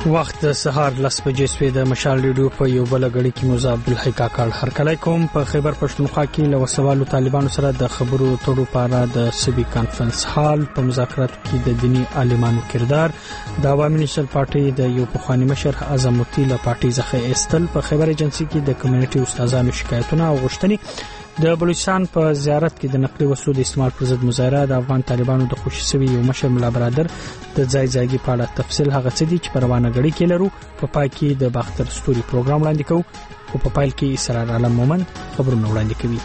وخت د سهار 10 بجې سوی د مشال ریډیو په یو بل غړي کې موزه عبدالحی کاکړ هرکلی کوم. په خیبر پښتونخوا کې له وسوالو طالبانو سره د خبرو اترو لپاره د سبي کانفرنس هال په مذاکراتو کې د دینی عالمانو کردار د عوامي نېشنل پارټي د یو پخوانی مشر اعظم مفتي له پارټي ځخه استل په خیبر ایجنسی کې د کمیونټي استادانو شکایتونه او غوښتنې د بلوچستان په زیارت کې د نقلي وسلو د استعمال پر ضد مظاهره د افغان طالبانو د خوشي سوي یو مشر ملا برادر د ځای په اړه تفصیل هغه څه دي چې په روانه غړي کې لرو. په پای کې د باختر ستوري پروګرام وړاندې کوو او په پایل کې اسرار عالم مومند خبرونه وړاندې کوي.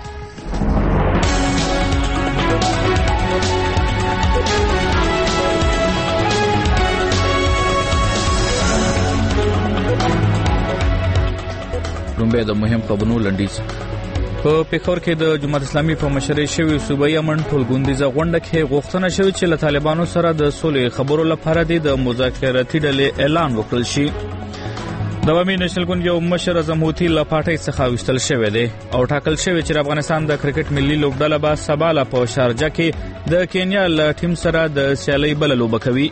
لومبه د مهم خبرونو لنډیز. په پیښور کې د جماعت اسلامي په مشرۍ شوی صوبایي امن ټولګوندیزه غونډه کې غوښتنه شوې چې له طالبانو سره د سولې خبرو لپاره د مذاکراتي ډلې اعلان وکړل شي. د عوامي نېشنل ګوند یو مشر اعظم مفتي له پارټۍ څخه وستل شوی دی او ټاکل شوی چې افغانستان د کرکټ ملي لوبډله به سبا په شارجه کې د کینیا له ټیم سره د سیالۍ بل لوبه کوي.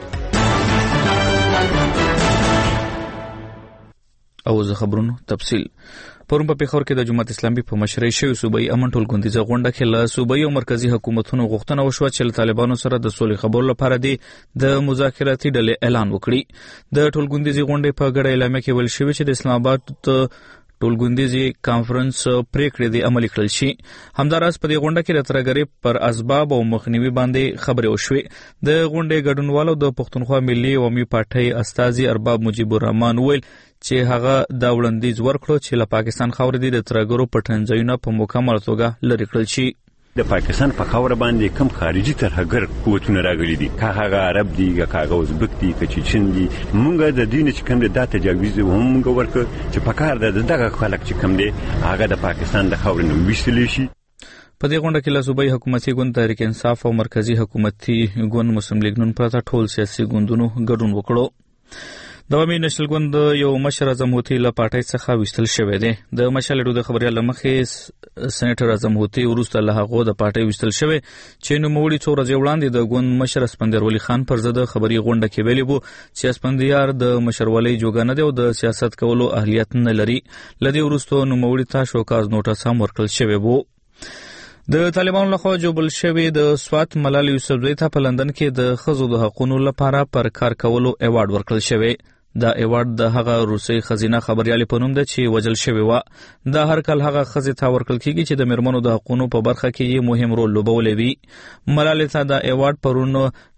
او زه خبرونو تفصیل. پرون په پیښور کې د جماعت اسلامي په مشرۍ شوی صوبایي امن ټولګوندیزه غونډه کې له صوبایي او مرکزی حکومتونو غوښتنه وشوه چې له طالبانو سره د سولې خبرو لپاره د مذاکراتي ډلې اعلان وکړي. د ټولګوندیزې غونډې په ګډه اعلامیه کې ویل شوی چې د اسلام آباد ټولګوندیزي کانفرنس پریکړې د عملي کړل شي. همداراز په دې غونډه کې د ترګری پر اسباب او مخنیوي باندې خبرې وشوې. د غونډې ګډونوالو د پښتونخوا ملي عوامي پارټۍ استازي ارباب مجيب الرحمن ویل چې هغه دا وړاندیز ورکړو چې له پاکستان خاورې د ترګرو پټنځایونه په مکمل توګه لرې کړل شي. د پاکستان په خاور باندې کم خارجي ترهګر قوتونه راغلي دي، که هغه عرب دي که هغه ازبک دي که چچن دي. مونږ د دین چې کوم د تجاوز هم مونږ ورکړ چې په کار د دغه خلک چې کوم دي هغه د پاکستان د خاور نه ویستل شي. په دې غونډه کې له صوبایي حکومتي ګوند تحریک انصاف او مرکزی حکومتي ګوند مسلم لیگ نن پرته ټول سیاسي ګوندونو ګډون وکړو. د عوامي نېشنل ګوند یو مشر اعظم مفتي له پارټۍ څخه وستل شوی دی. د مشال ریډیو د خبريال مخې سېنیټر اعظم مفتي وروسته له هغه د پارټۍ وستل شوی چې نوموړي څو ورځې وړاندې د ګوند مشر اسپندیار ولی خان پر ضد خبري غونډه کې ویلي وو چې اسپندیار د مشرولۍ جوګانه دی او د سیاست کولو اهلیت نه لري. لدی وروسته نوموړي ته شوکاز نوټس هم ورکړل شوی وو. د طالبانو لخوا جوړل شوی د سوات ملال یوسفزۍ ته په لندن کې د ښځو د حقوقو لپاره پر کار کولو ایوارډ ورکړل شوی. دا ایوارډ د هغه روسي خزینه خبريالي په نوم ده چې وجل شوی و. دا هر کال هغه ښځې ته ورکړل کیږي چې د میرمنو د حقوقو په برخه کې یې مهم رول لوبولی وي. ملالۍ ته دا ایوارډ پرون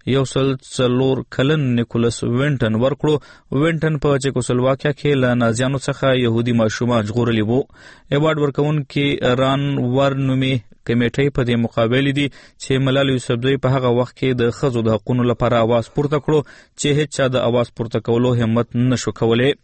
104 کلن نیکولس وینټن ورکړو. وینټن په چیکوسلواکیا کې له نازیانو څخه يهودي ماشومان ژغورلي وو. ایوارډ ورکوونکي ران ورنومي کمیټې په دې مقابل دي چې ملال یوسفزۍ په هغه وخت کې د ښځو د حقوقو لپاره आवाज پورته کړو چې هیڅ چا د आवाज پورته کولو همت نشو کولای.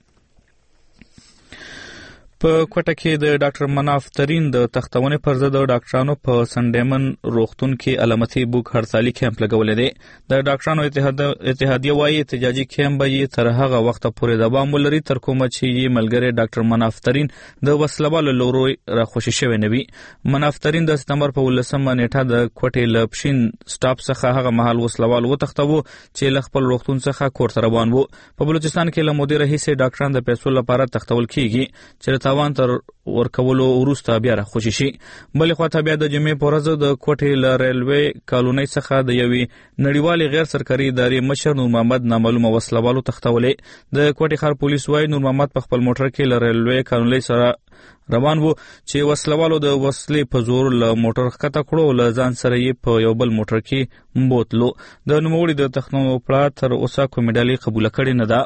په کوټه کې د ډاکټر مناف ترين د تختونې پر ضد د ډاکټرانو په سنډیمن روغتون کې علامتي بوک هړسالي کیمپ لګولې دی. د ډاکټرانو اتحادیه وايي احتجاجي کیمپ به تر هغه وخت پورې دوام ولري تر کومه چې یې ملګری ډاکټر مناف ترين د وسلوالو لورو راخوشي شوی نه وي. مناف ترين د سپتمبر په 18 نیټه د کوټې لپشین سټاپ څخه هغه مهال وسلوال وتښتوو چې له خپل روغتون څخه کور ته روان وو. په بلوچستان کې له مودې راهیسې ډاکټران د پیسو لپاره تښتول کیږي چې تاوان تر ورکولو وروسته بیا راخوشي شي. بلې خواته بیا د جمعې په ورځ د کوټې له ریلوې کالونۍ څخه د یوې نړیوالې غیر سرکاري ادارې مشر نور محمد نامعلومه وسلوالو تښتولې. د کوټې ښار پولیس وايي نور محمد په خپل موټر کې له ریلوې کالونۍ سره روان وو چې وسلوالو د وسلې په زور له موټر ښکته کړو او له ځان سره یې په یو بل موټر کې بوتلو. د نوموړي د تښتنو پړه تر اوسه کومې ډلې قبوله کړې نه ده.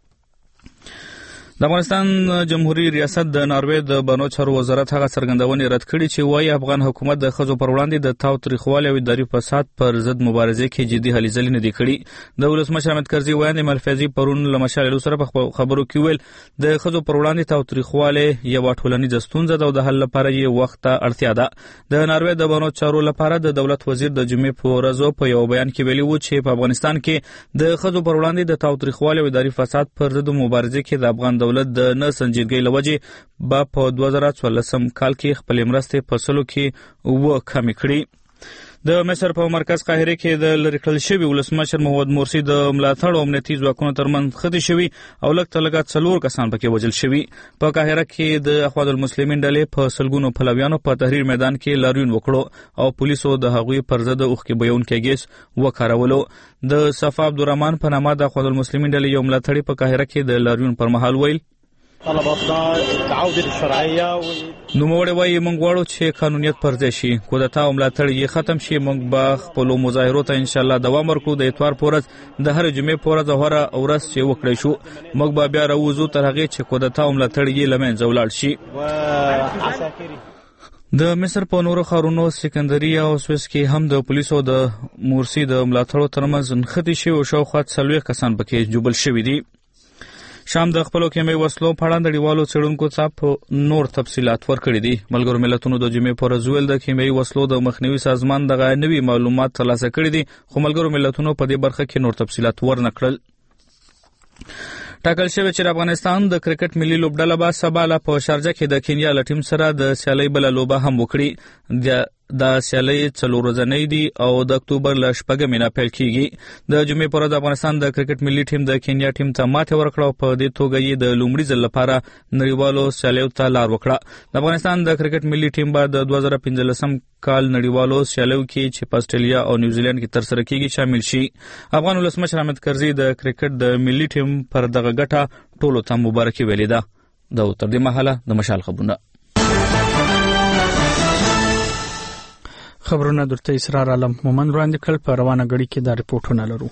د افغانستان جمهوریت ریاست د ناروې د بانو چارو وزارت هغه څرګندونې رد کړي چې وايي افغان حکومت د ښځو پر وړاندې د تاوتریخوالي او اداري فساد پر ضد مبارزې کې جدي هلې ځلې نه دي کړي. د ولسمشر حامد کرزي ویاند ملفظي پرون له مشال سره په خبرو کې ویل د ښځو پر وړاندې تاوتریخوالي یو ټولنیزه ستونزه ده او د حل لپاره یې وخت ته اړتیا ده. د ناروې د بانو چارو لپاره د دولت وزیر د جمعې په ورځ په یو بیان کې ویلي وو چې په افغانستان کې د ښځو پر وړاندې د تاوتریخوالي او اداري فساد پر ضد مبارزې کې د افغان دولت د نه سنجیدګۍ له وجې په 2014 کال کې خپل مرستې په سلو کې کمې کړي. د مصر په مرکز قاهره کې د لری کړل شوی ولسمشر محمد مرسی د ملاتړ او امنیتي ځواکونو ترمنځ خدي شوی او لږ تلګات 4 کسان پکې وژل شوی. په قاهره کې د اخوان المسلمین ډلې په سلګونو پلویانو په تحریر میدان کې لاریون وکړو او پولیسو د هغوی پر ضد اوخکې بیان کېږي وکړولو. د صفا عبدالرحمن په نامه د اخوان المسلمین ډلې یو ملاتړي په قاهره کې د لاریون پر مهال ویل طلباتنا التعود الشرعيه نوموړی وایي موږ غواړو چې قانونیت پر ځای شي، کودتا او ملاتړ یې ختم شي. موږ به خپلو مظاهرو ته انشاءالله دوام ورکړو. د اتوار په ورځ د هر جمعې په ورځ او هره ورځ چې وکړی شو موږ به بیا راوځو تر هغې چې کودتا او ملاتړ یې له منځه ولاړ شي. د مصر په نورو ښارونو سکندریه او سویس کې هم د پولیسو د مرسی د ملاتړو ترمنځ نښتې شوي او شاوخوا 40 کسان پکې جوبل شوي دي. شام د خپلو کیمیاوي وسلو په اړه نړیوالو څېړونکو څخه نور تفصیلات ورکړي دي. ملګرو ملتونو د جمعې په ورځ ویل د کیمیاوي وسلو د مخنیوي سازمان دغه نوي معلومات ترلاسه کړي دي، خو ملګرو ملتونو په دې برخه کې نور تفصیلات ورنکړل. ټاکل شوی چې افغانستان د کرکټ ملي لوبډله به سبا په شارجه کې د کینیا له ټیم سره د سیالۍ بله لوبه هم وکړي. دا سیالۍ 4 ورځنۍ دي او د اکتوبر له 8 نه پیل کیږي. د جمعې پر ورځ افغانستان د کرکټ ملي ټیم د کینیا ټیم ته ماته ورکړه او په دې توګه یې د لومړي ځل لپاره نړیوالو سیالیو ته لار وکړه. د افغانستان د کرکټ ملي ټیم به د 2015 کال نړیوالو سیالیو کې چې په استرالیا او نیوزیلند کې ترسره کیږي شامل شي. افغان ولسمشر حامد کرزي د کرکټ د ملي ټیم پر دغه ګټه ټولو ته مبارکي ویلې ده. د تر دې مهاله د مشال خبرونه خبرونه درته اسرار عالم مومن وړاندې کړل. په روانه غړي کې دا رپورټونه لرو.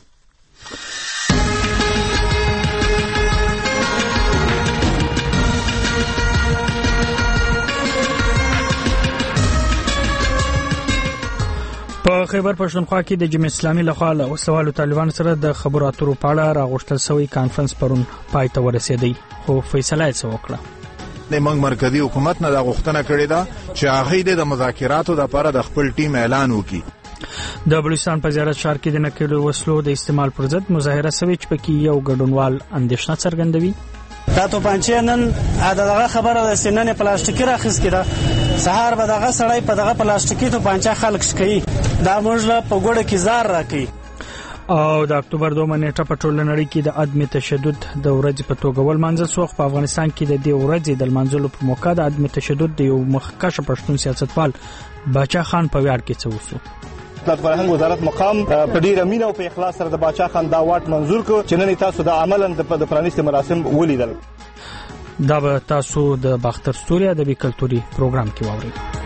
په خیبر پښتونخوا کې د جمعیت اسلامي لخوا له وسوالو طالبان سره د خبرو اترو په اړه راغوښتل شوی کانفرنس پرون پای ته ورسېدی، خو فیصله یې وکړه. د موږ مرکزی حکومت نه د غوښتنه کړې ده چې هغه د مذاکراتو لپاره د خپل ټیم اعلان وکړي. د بلوچستان په زیارت ښار کې د نکلو وسلو د استعمال پر ضد مظاهره شوې چې پکې یو ګډونوال اندېښنه څرګندوي. دا توپانچې نن دغه خبره د سنن پلاستیکي راخیس کړه، سهار به دغه سړی په دغه پلاستیکي توپانچه خلک شکوي، دا موږ له په ګوډه کې زار راکوي. او د اکتوبر 2 نیټه په ټوله نړۍ کې د عدم تشدد د ورځې په توګه ولمانځل شو. په افغانستان کې د دې ورځې د لمانځلو په موقع د عدم تشدد د یو مخکښ پښتون سیاستوال باچا خان په ویاړ کې څه وشو. د فرهنګ وزارت مقام په ډیره مینه او په اخلاص سره د باچا خان دا واټ منزور کړ چې نن تاسو د عملاً د پرانیستي مراسم ولیدل. دا به تاسو د باختر ستوري ادبي کلتوري پروګرام کې واورئ.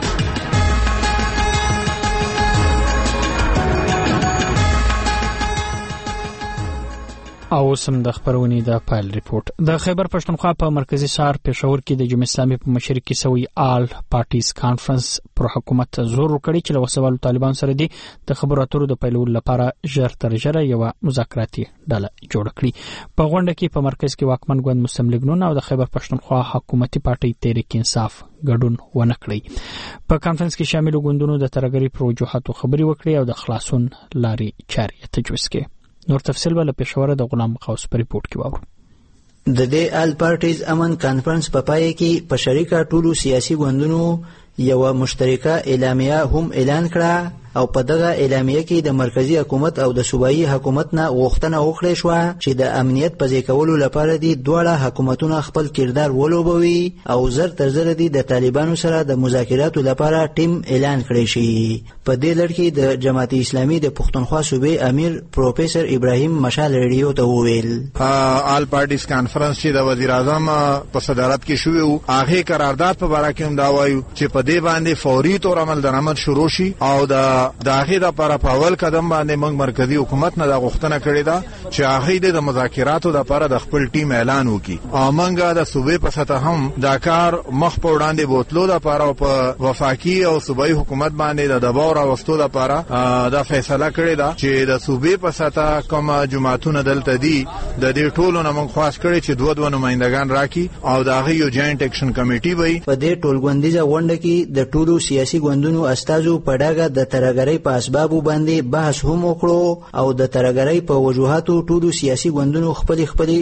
او سم د خبرونې د فایل ریپورت. د خیبر پښتونخوا په مرکزی ښار پېښور کې د جمعیت اسلامي په مشر کې سوی آل پارټیز کانفرنس پر حکومت زور وکړي چې له وسوالو طالبان سره دي د خبرو اترو د پیلولو لپاره ژر تر ژره یو مذاکراتي ډله جوړ کړي. په غونډه کې په مرکز کې واکمن ګوند مسلم لیگ نون او د خیبر پښتونخوا حکومتي پارټي تحریک انصاف ګډون ونه کړی. په کانفرنس کې شامل ګوندونو د ترګری پر وجوهاتو خبري وکړي او د خلاصون لاري چارې تجویز کړي. نور تفصیل ول پېښور د غلام قوس په ریپورت کې واورو. د دې آل پارټیز امن کانفرنس په پای کې په شریکه ټولو سیاسي ګوندونو یو مشترکه اعلامیه هم اعلان کړه او په دغه اعلامیه کې د مرکزی حکومت او د صوبایي حکومت نه غوښتنه وکړه شو چې د امنیت په ځای کولو لپاره دي دواړه حکومتونه خپل کردار ولوبوي او زر تر زر دي د طالبانو سره د مذاکراتو لپاره ټیم اعلان کړي شي. په دې لړ کې د جماعت اسلامي د پښتونخوا صوبې امیر پروفیسور ابراهیم مشال ریډیو ته وویل آل پارټیز کانفرنس چې د وزیر اعظم په صدارت کې شوی او هغه قرارداد په اړه کوم دا وایو چې په دې باندې فوري تور عمل شروع شي او د داخې د لپاره په اول قدم باندې موږ مرکزی حکومت نه د غوښتنه کړې ده چې هغه د مذاکراتو لپاره د خپل ټیم اعلان وکړي او موږ د صوبې په سطح هم دا کار مخ په وړاندې بوتلو لپاره او په وفاقي او صوبایي حکومت باندې د دباو راوستو لپاره دا فیصله کړې ده چې د صوبې په سطح کوم جماعتونه دلته دي د دې ټولو نه موږ خواست کړی چې دوه نمائندگان راکړي او دا غي یو جاینټ اکشن کمیټي وي. په دې ټولګوندیزه غونډه کې د ټولو سیاسي ګوندونو استازو په ډاګه د ترګرۍ په اسبابو باندې بحث هم وکړو او د ترګرۍ په وجوهاتو ټولو سیاسي ګوندونو خپل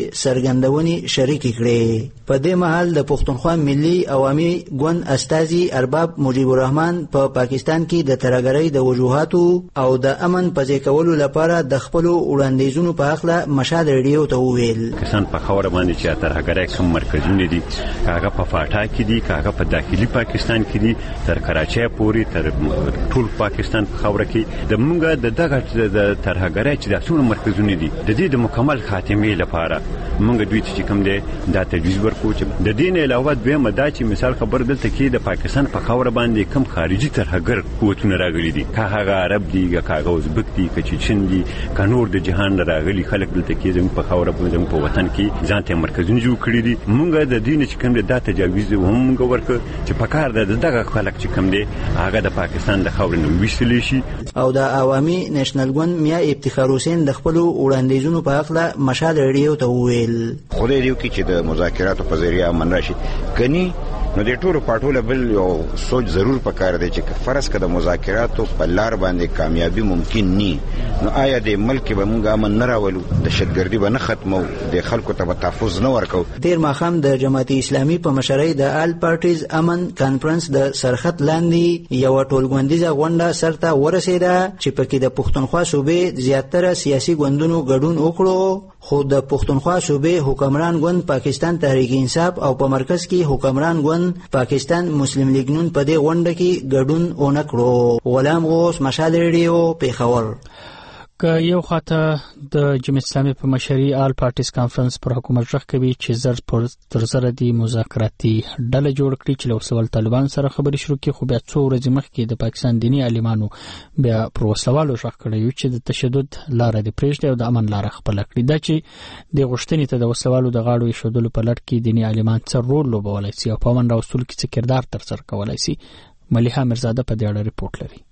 سرګندونې شریکې کړې. په دې مهال د پښتونخوا ملي عوامي ګوند استازي ارباب مجيب الرحمن په پاکستان کې د ترګرۍ د وجوهاتو او د امن پځې کولو لپاره د خپل وړاندیزونو په اړه مشال ریډیو ته وویل. کسان په خاور باندې چې ترګرۍ کوم مرکزونه دي هغه په فاټا کې دي هغه په داخلي پاکستان کې دي تر کراچۍ پورې تر ټول پاکستان په خاور کې د مونږه د دغه د ترګرۍ چې د ټول مرکزونه دي د دې د مکمل خاتمه لپاره مونږ دوی چې کوم دي دا تجویز ورکو چې د دین علاوه دوی مدا چې مثال خبر دلته کې د پاکستان په خاور باندې کم خارجي ترګر قوتونه راغلي دي هغه عرب دي هغه ازبک دي چین دي نور د جهان راغلي خلک دلته کې زموږ په خاور باندې په وطن کې ځانته مرکزونه جوړ کړی دي مونږ د دین چې کوم دي دا تجاوز هم ورکو چې په کار د دغه خلک چې کوم دي هغه د پاکستان د خاور نو ویشتل شي. او د عوامي نېشنل ګوند میا افتخار حسین د خپل وړاندیزونو په اړه مشال ریډیو ته وویل. خدای دې وکړي چې د مذاکراتو په ذریعہ امن راشي کني نو د ټولو پټول بل یو سوچ ضرور پکار دی چې فرض کړه مذاکراتو په لار باندې کامیابی ممکن ني نو آیا د ملک به موږ امن نه راولو د شتګردي به نه ختمو د خلکو ته تحفظ نه ورکو. ډیر ماخام د جماعت اسلامي په مشرۍ د آل پارټیز امن کانفرنس د سرخط لاندې یو ټولګوندیزه غونډه سرته ورسېده چې پکې د پښتونخوا صوبې زیاتره سیاسي ګوندونو ګډون وکړو خو د پښتونخوا صوبې حکمران ګوند پاکستان تحریک انصاف او په مرکز کې حکمران ګوند پاکستان مسلم لیگ نون په دې غونډه کې ګډون ونه کړو. غلام غوث مشال ریډیو پیښور. که یو خاطه د جمعیت اسلامي په مشرۍ آل پارټیز کانفرنس پر حکومت ژغ کوي چې زر تر زر دي مذاکراتي ډله جوړ کړي چې له وسوال طالبان سره خبرې شروع کړي خو بیا څو ورځې مخکې د پاکستان دیني عالمانو بیا پر وسوالو ژغ کړی چې د تشدد لار دی پرېږدي او د امن لار خپل کړي. دا چې د غوښتنې ته د وسوالو د غاړو ایښودلو په لړ کې دیني عالمان څه رول لوبولی سي او په امن راوستلو کې څه کردار ترسره کولی سي. ملیحه میرزاده په دې اړه ریپورت لري.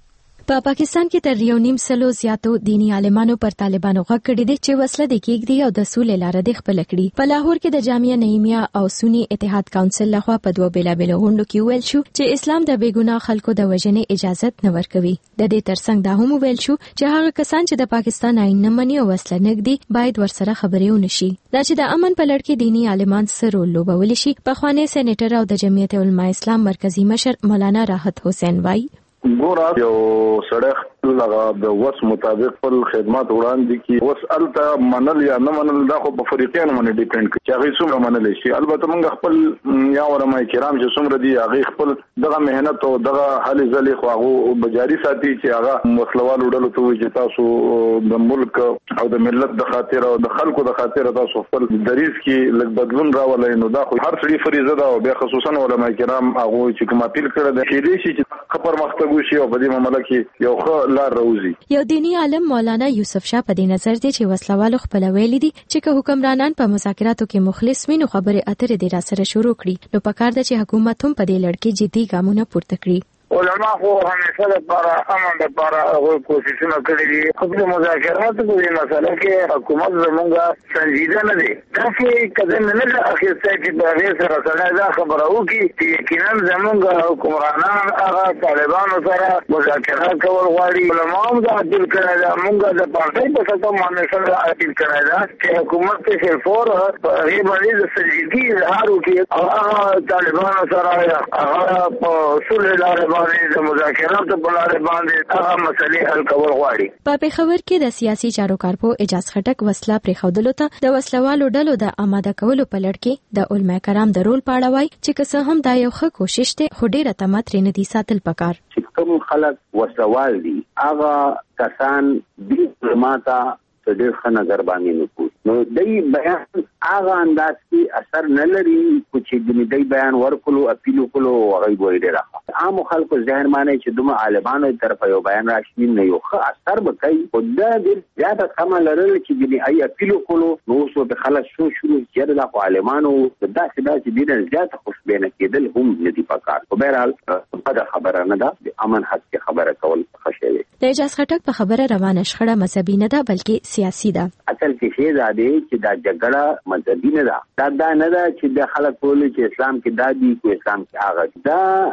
په پاکستان کې تر 1.5 زیاتو دینی عالمانو پر طالبانو غږ کړی دی چې وسله د کېږدي او د سولې لار د خپل کړي. په لاهور کې د جامعه نعیمیه او سنی اتحاد کونسل لخوا په دوه بیلابیلو غونډو کې ویل شو چې اسلام د بیګناه خلکو د وژنې اجازه نه ورکوي. د دې ترڅنګ دا هم ویل شو چې هغه کسان چې د پاکستان آئین نه مني او وسله نګدي باید ورسره خبرې ونشي. دا چې د امن په لړ کې دینی عالمان سره رول لوبولی شي. په خوانی سېنیټر او د جمعیت علماء اسلام مرکزی مشر مولانا راحت حسین وای ګور یو سړی لغه د وس مطابق خپل خدمات وړاندې کی وس الته منل یا نه منل دا خو په فریقین باندې ډیپند کوي چې هغه څومره منل شي. البته موږ خپل یا علماء کرام چې څومره دي هغه خپل دغه مهنت او دغه حل ځلې خو هغه بجاری ساتي چې هغه مسلوال وړلو ته چې تاسو د ملک او د ملت د خاطر او د خلکو د خاطر تاسو خپل دریز کې لږ بدلون راولئ نو دا خو هر څړي فریضه ده او بیا خصوصا علماء کرام هغه چې کوم اپیل کړی دی چې دې شي خبر مختګو شي او په دې معاملې کې یو ښه لار راوځي. یو دینی عالم مولانا یوسف شاه په دې نظر دی چې وسلوالو خپل ویلي دي چې که حکمرانان په مذاکراتو کې مخلص وي نو خبرې اترې دې را سره شروع کړي نو پکار ده چې حکومت هم په دې لړ کې جدي ګامونه پورته کړي. علماء خو همیشه لپاره امن لپاره هغه کوششونه کړي دي. خپل مذاکرات په دې مسله کې حکومت زمونږه سنجیده نه دي. دا چې کله نه اخیسته چې د هغه سره سره دا خبره وکړي چې یقینا زمونږ حکمرانان هغه طالبانو سره مذاکرات کول غواړي. علماء هم دا اپیل کړی دا مونږ د پارټۍ په سطح باندې سره اپیل کړی دا چې حکومت ته شرفور هغه باندې د سنجیدګي اظهار وکړي او هغه طالبانو سره هغه په اصول لاره د مذاکراتو په لار باندې هغه مسلې حل کول غواړي. په پېښور کې د سیاسي چارو کارپو اجاز خټک وسله پرېښودلو ته د وسلوالو ډلو د آماده کولو په لړ کې د علماء کرام د رول په اړه وایي چې که څه هم دا یو ښه کوشش دی خو ډېره تمه ترې نه دي ساتل پکار. چې کوم خلک وسلوال دي هغه کسان دې ماته ډېر ښه نظر باندې نکوي نو دای بیان هغه انداز کې اثر نه لري چې دای بیان ورکولو اپیل کولو هغه وایي ډېر عام خلکو ذهن باندې چې دوه عالمانو طرف یو بیان راشي نه یو ښه اثر به کوي او دا ډېر زیاته کم لرل چې دای اپیل کولو نو څو به خلاص شروع چې د عالمانو داسې ډېر زیاته خوشبینه کېدل هم نه دی پکار. په بهرحال دا خبره نه ده د امن حق کې خبره کول ښه شی دی. د اجاز خټک په خبره روانه شخړه مذهبي نه ده بلکې سیاسي ده. اصل کې شی دا دی چې دا جګړه مذهبي نه ده. دا نه ده چې د خلک ټول چې اسلام کې دادي کو اسلام کې هغه دا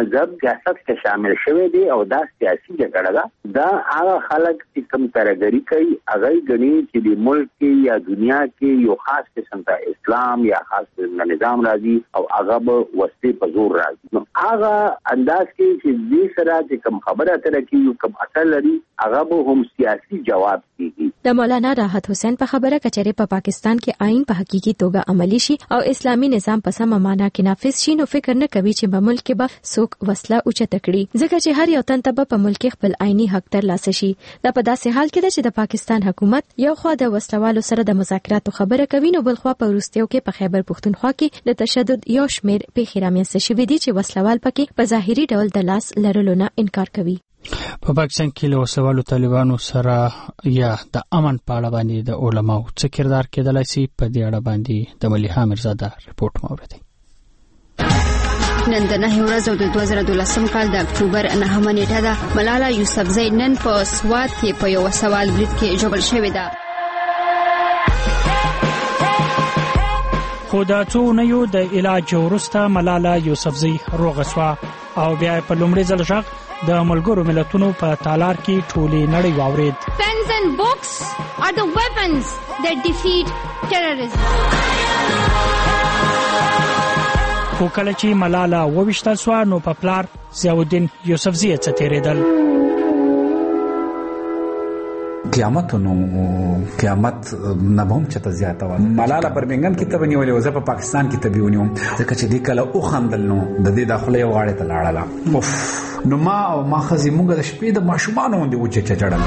مذهب سیاست کې شامل شوی دی او دا سیاسي جګړه ده. دا هغه خلک چې کوم ترګری کوي هغه غني چې د ملک یا دنیا کې یو خاص قسم ته اسلام یا خاص نظام راځي او هغه به وسته په زور راځي. نو هغه انداز کې چې دې سره چې کوم خبره اتره کوي کوم اصل لري هغه به هم سیاسي جواب کیږي. د مولانا راحت حسین په خبره کچره په پاکستان کې آئین په حقيقي توګه عملی شي او اسلامي نظام په سمه معنا کې نافذ شي نو فکر نه کوي چې په ملک کې به څوک وسله اوچته کړي ځکه چې هر یو تن ته په ملک کې خپل آئینی حق ترلاسه شي. دا په داسې حال کې ده چې د پاکستان حکومت یو خوا د وسلوالو سره د مذاکراتو خبره کوي نو بل خوا په وروستیو کې په خیبر پښتونخوا کې د تشدد یو شمېر پیښې رامنځته شوې دي چې وسلوال پکې په ظاهري ډول د لاس لرلو نه انکار کوي. په پاکستان کې له وسلوالو طالبانو سره یا د امن په اړه باندې د علماو څه کردار کېدلای شي په دې اړه باندې د مليحه میرزاده رپورټ موردي. نن د 9 ورځې د 2012 کال د اکتوبر 9 نیټه ده. ملاله یوسفزۍ نن په سوات کې په یو سوال برید کې ژوبل شوې ده. خو دا څو نه یو د علاج ورسته ملاله یوسفزۍ روغه شوه او بیا په لومړي ځل ژغ د ملګرو ملتونو په تالار کې ټولې نړۍ واورید. Pens and books are the weapons that defeat terrorism. خو کله چې ملاله وویشتل شوه نو په پلار ضیاءالدین یوسفزۍ څخه تیریدل. قیامت نه بهم چته زیاته و. ملاله برمنګم کې ته ونیولې او زه په پاکستان کې ته ونیوم ځکه چې دې کله او خندل نو د دې داخله یو غاړه ته لاړله. اوف نو ما خزي مونږ د شپې د ماشومان وندې و چې چړل.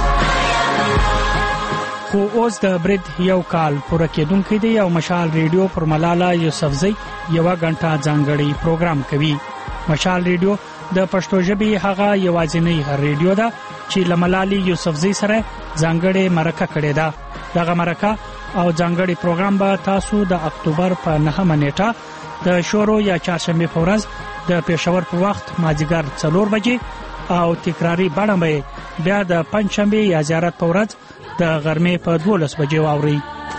خو اوس د برید یو کال پوره کېدونکې دی او مشال ریډیو پر ملاله یوسفزۍ یو غنټه ځانګړی پروګرام کوي. مشال ریډیو د پښتو ژبې هغه یوازینی ریډیو ده چې لملالي یوسفزۍ سره ځانګړې مرکه کړې ده. دغه مرکه او ځانګړی پروګرام به تاسو د اکتوبر په 9 نیټه د شورو یا چهارشنبه په ورځ د پېښور په وخت مازیګر 4 بجې او تکراری بڼه به بیا د پنځشنبه یا زیارت په ورځ د غرمې په 12 بجې واوري.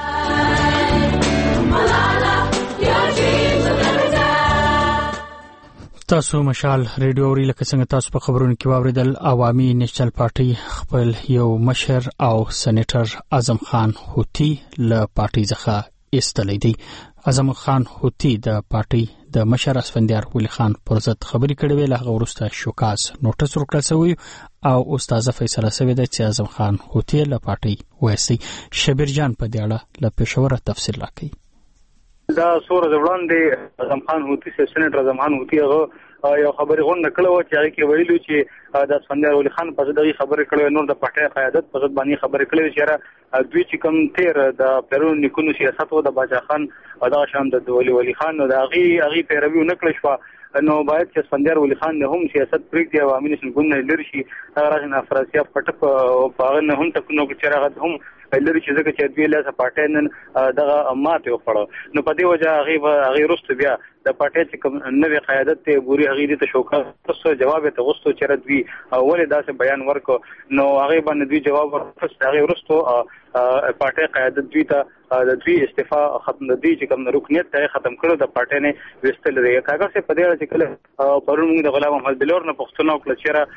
تاسو مشال ریډیو اوري لکه څنګه تاسو په خبرونو کې واوریدل. عوامي نېشنل پارټي خپل یو مشر او سېنیټر اعظم خان هوتي له پارټي څخه ایستلی دی. اعظم خان هوتي د پارټي د مشر اسفندیار ولی خان پر ضد خبري کړې ویل هغه ورسته شوکاز نوټس ورکړل شوی او استاد فیصله شوی دی چې اعظم خان هوتي له پارټي وایسي. شبیر جان په دې اړه له پېښور تفصیل راکړي. دا سور د وړاندې اعظم خان هوتي سېنیټر اعظم خان هوتي هغه یو خبرې غونډه کړې و چې هغه کې ویلو چې د اسفندیار ولی خان په ضد خبرې کړې نور د پټه قیادت په ضد باندې خبرې کړې چې دوی چې کوم تیر د پیرون نیکونو سیاست و د باچا خان او د شام د ولی خان نو د هغه پیروي نه کړې شو نو باید چې اسفندیار ولی خان نه هم سیاست پرېږدي او عوامي نشل ګوند لري شي راځي نه افراطیه پټ په هغه نه هم تکونو کې چرغه هم لري چې ځکه چې دوی له پارټي نن دغه ماته وکړه نو په دې وجه هغه رست بیا د پارټي چې کوم نوې قیادت ته ګوري هغه دې ته شوکه تاسو جواب ته غوښتو چې دوی ولې داسې بیان ورکو نو هغه باندې دوی جواب ورکړ هغه رستو پارټي قیادت دوی ته د دوی استعفا ختم دي چې کوم رکنیت ته ختم کړو د پارټي نه وستل لري کاغذ په دې اړه چې کله پرون موږ د غلام محمد بلور نه پښتنو کله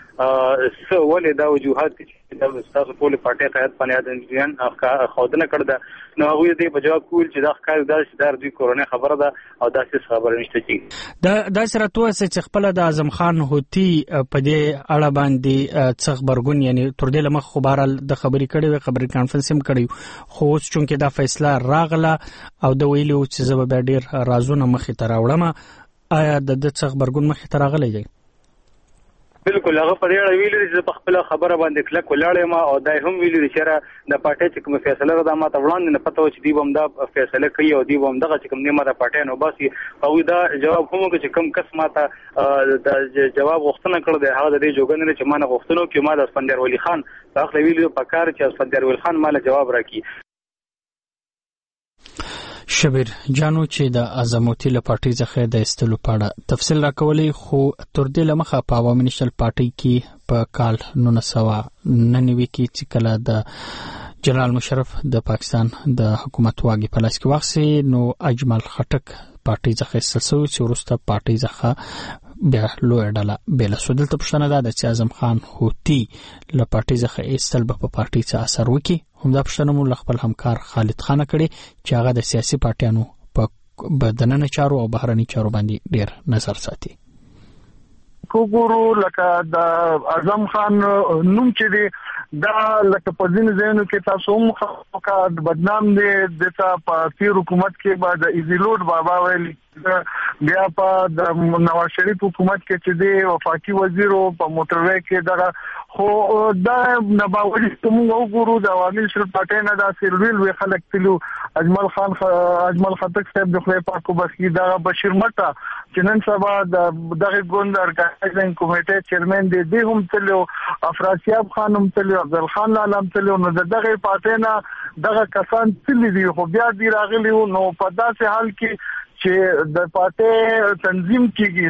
چې څه ولې دا وجوهات چې د تاسو په پارټي قیادت باندې د خودنه کړده نو هغه دې په جواب کول چې دا ښکار د دوی کورونه خبره ده او داسې خبره نشته چې دا سره توسه چې خپل د اعظم خان هوتي په دې اړه باندې څخ برګون یعنی تر دې لمخ خبرال د خبري کړي خبري کانفرنس هم کړي خو اوس چې دا فیصله راغله او د ویلو چې زه به ډیر رازونه مخې ته راوړم آیا د څخ برګون مخې ته راغلی دی بالکل هغه په دې اړه ویلي چې په خپل خبره باندې کلک ولاړې ما او دای هم ویلي چې د پارټي چې کوم فیصله را ما ته وړاندې نه پته و چې دی بم دا فیصله کوي او دی بم دغه چې کوم نیمه د پارټي نو باسي او دا جواب هم چې کوم کس ماته د جواب غوښتنه کړ دی هغه د جوګن چې ما نه غوښتنو کې ما د اسفندیار ولی خان په خپل ویلو په کار چې اسفندیار ولی خان مال جواب راکړي شبیر جانو چې د اعظموتي له پارټي څخه د استلو پاړه تفصیل راکولې خو تر دې لمخه په عوامي نېشنل پارټي کې په کال 1999 کې چې کله د جنرال مشرف د پاکستان د حکومت واګي په لاس کې واخسي نو اجمل خټک پارټي څخه سلسله چې ورسته پارټي څخه بیا لوی ډله بل سودل ته پښتنه ده چې اعظم خان هوتی له پارټي ځخه ایستل په پارټي څخه اثر وکي. همدا پښتنه مو خپل همکار خالد خان کړي چې هغه د سیاسي پارټیانو په بدننه چارو او بهرني چارو باندې ډیر نظر ساتي. کوګورو لکه د اعظم خان نوم چې دی دا لکه په ځینو ځایونو کې تاسو هم خلکو د بدنام دی د تیر حکومت کې بعد ایزیلوډ بابا ویل بیا په د نواز شریف حکومت کې چې دی وفاقي وزیر په موټروي کې دغه خو دا نه باوجود موږ وګورو د عوامي شل پټه نه دا سیلویل خلک تلو اجمل خټک صاحب د خپل پاکو بخي دا بشیر مټا چې نن سبا دغه ګوند ارګنایزینګ کمیټه چیرمن دی هم تلو افراسیاب خان هم تلو افضل خان عالم تلو نو دغه پټه نه دغه کسان تللی دی خو بیا دی راغلی نو په داسې حال کې چې د پټه تنظیم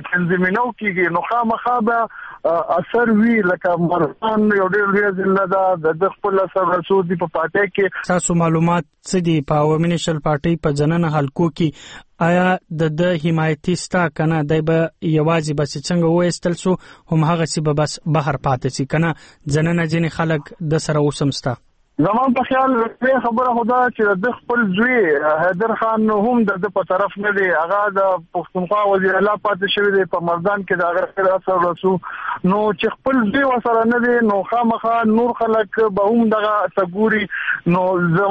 نو کیږي نو خامخا به اثر وی لکه مرسان یو ډېر لوی ضلع ده د خپل اثر رسول دی په پټه کې. تاسو معلومات څه دي په عوامي نشل پارټي په جننه حلقو کې آیا د حمایتي ستا کنه دای به یوازې بس څنګه وېستل سو هم هغه سی به بس بهر پاتې سي کنه جننه ځینې خلک د سره وسمستا. زمون په خیال خبره خدا چې د خپل زوی حیدر خان هم د په طرف نه دی هغه د پښتونخوا وزیر اعلی پاتې شوی دی په مردان کې د هغه اثر رسو نو چې خپل زوی وسره نه دی نو خامخا نور خلک به هم دغه تګوري نو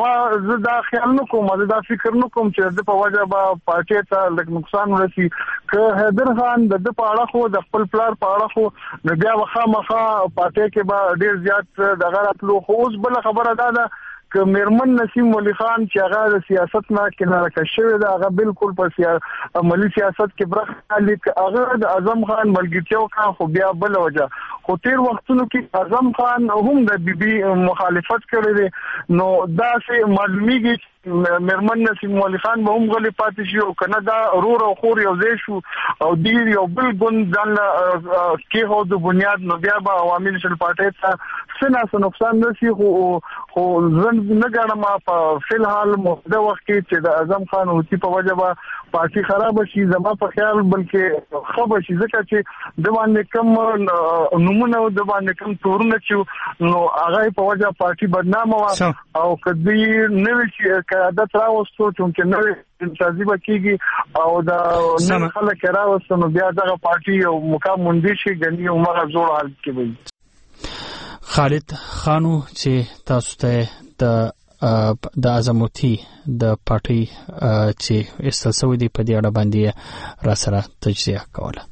زه دا خیال نه کوم دا فکر نه کوم چې د په وجه به پارټي ته لږ نقصان ورسي که حیدر خان د په اړه خو د خپل پلار په اړه خو نو بیا خامخا پارټي کې به ډیر زیات دغه راتلو خو اوس بل خبره دا که میرمن نسیم ولی خان چې هغه د سیاست نه کناره کشوي دا هغه بالکل په عملی سیاست کې برخه لیک هغه د اعظم خان ملګرتیو کا خو بیا بل وجه خو تیر وختونو کې اعظم خان هم د بي مخالفت کړی دی نو دا سه معلومیږي میرمن نسیم ولی خان به هم غلي پاتې شي او کنه دا رور او خور یو ځای شو او ډیر یو بل ګوند ځان کې هو د بنیاد نو بیا به عوامي نشل پارټي ته څه نقصان نشي خو ځن نه غواړم په فلحال موده وخت کې چې د اعظم خان هوتی په وجه به پارټي خراب شي زما په خیال بلکې خبر شي ځکه چې د باندې کم نمونه د باندې کم تورونه چې نو هغه په وجه پارټي بدنامه وا او کدی نوې چې قیادت راوستو چې نوې انتخابي کیږي او دا نن خلک راوستو نو بیا دغه پارټي یو مقام مونږ شي غني عمر زوړ حالت کې وي. خالد خانو چې تاسو ته د اعظموتی د پارټي چې استلسوي دی په دې اړه باندې را سره تجزیه کوله.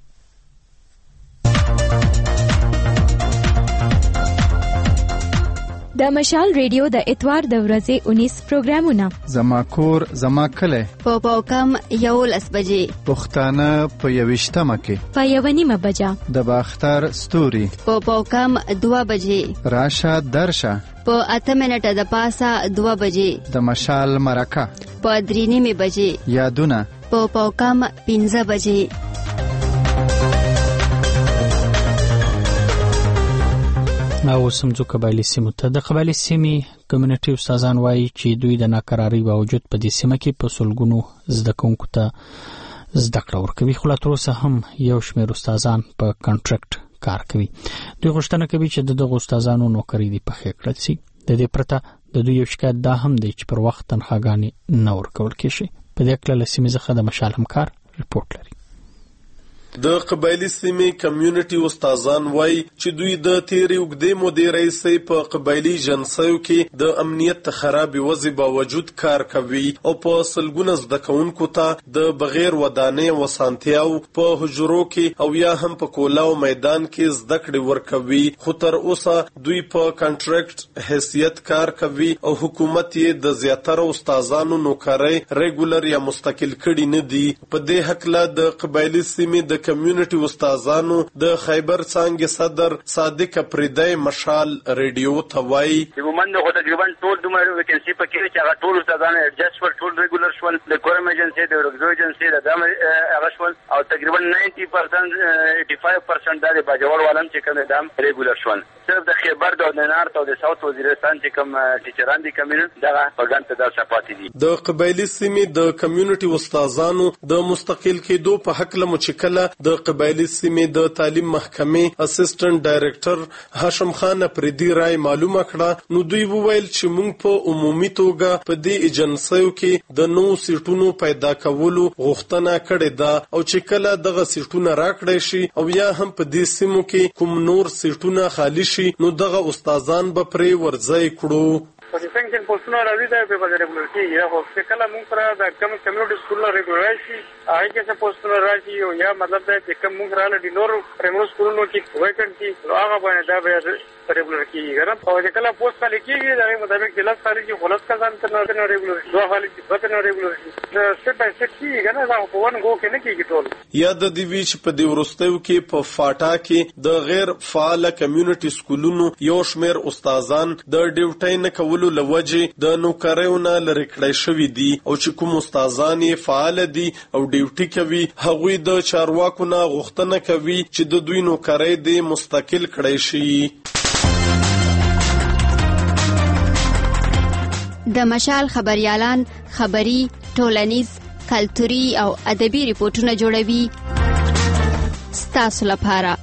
د مشال ریډیو د اتوار د ورځې 19 پروګرامونه زما کور زما کله په پاوکم یو لس بجې پښتانه په 21مه کې په 1:30 بجې د باختر ستوري په پاوکم 2 بجې راشه درشه په 8 منټه د پاسه 2 بجې د مشال مرکه په 3:30 بجې یادونه په پاوکم 15 بجې. او سمځو قبایلی سیمو ته د قبایلی سیمې کمیونټي استادان وایي چې دوی د ناکراری باوجود په دې سیمه کې په سلګونو زده کوونکو ته زده کړه ورکوي خو لا تر اوسه هم یو شمېر استادان په کنټراکټ کار کوي. دوی غوښتنه کوي چې دغه استادانو نوکری دې په خې کړل شي. د دې پرته د دوی یو شکایت دا هم دی چې پر وخت تنخواګانې نه ورکول کېږي. په دې اړه له سیمې څخه د مشال همکار رپورټ لري. د قبایلی سیمې کمیونټي استادان وایي چې دوی د تیرې اوږدې مودې راهیسې په قبایلی جنسیو کې د امنیت خرابې وضع باوجود کار کوي او په سلګونه زده کوونکو ته د بغیر ودانۍ او اسانتیاو په حجرو کې او یا هم په کولاو میدان کې زده کړې ورکوي خو تر اوسه دوی په کنټراکټ حیثیت کار کوي او حکومت یې د زیاتره استادانو نوکرۍ ریګولر یا مستقل کړي نه دي. په دې حقله د قبایلی سیمې د کمیونټي استادانو د خیبر څانګې صدر صادق پریدای مشال ریډیو ته وایي عموماً خو تقریبا ټول دومره ویکنسي پکې چې هغه ټول استادان ایڈجسټ ول ټول ریګولر شول د کورم ایجنسی د ورګزو ایجنسی د دم هغه شول او تقریبا 90% 85% د باجوړ والم چې کوم دم ریګولر شول. صرف د خیبر د نارت او د ساوث وزیرستان چې کوم ټیچران دي کمیونټ دغه پګان ته د صفات دي. د قبایلی سیمې د کمیونټي استادانو د مستقل کېدو په حق له مچکله د قبایلی سیمې د تعلیم محکمې اسسټنټ ډایریکټر هاشم خان پردي رای معلومه کړه. نو دوی وویل چې موږ په عمومي توګه په دې ایجنسیو کې د نو سیټونو پیدا کولو غوښتنه کړې ده او چې کله دغه سیټونه راکړی شي او یا هم په دې سیمو کې کوم نور سیټونه خالی شي نو دغه استادان به پرې ورځای کړو. په څنګه پوسټونه راځي دا په ریګولر کې خو چې کله موږ سره د کمیونټي سکول ریګولر شي هغه کې څه پوسټونه راځي او یا مطلب دا چې کوم موږ رااله د نور پرایمري سکولونو کې وایکنټي هغه باندې دا به ریګولر کې ګرم او چې کله پوسټ خالي کېږي دا مطابق د لاس خالي کې خلاص کزان ته نه ریګولر دوه خالي چې نه ریګولر دا سټپ بای سټپ کېږي نه دا په ون غو کې نه کېږي ټول. یا د دې ویچ په دی ورستیو کې په فاټا کې د غیر فعال کمیونټي سکولونو یو شمیر استادان د ډیوټي نه کولو لوجه د نوکریونه لری کړی شوی دي او چې کوم استادان یې فعال دي او ډیوټي کوي هغوی د چارواکو نه غوښتنه کوي چې د دوی نوکری د مستقل کړی شي. د مشال خبريالان خبري ټولنیز کلتوري او ادبي ریپورتونه جوړوي ستاسو لپاره.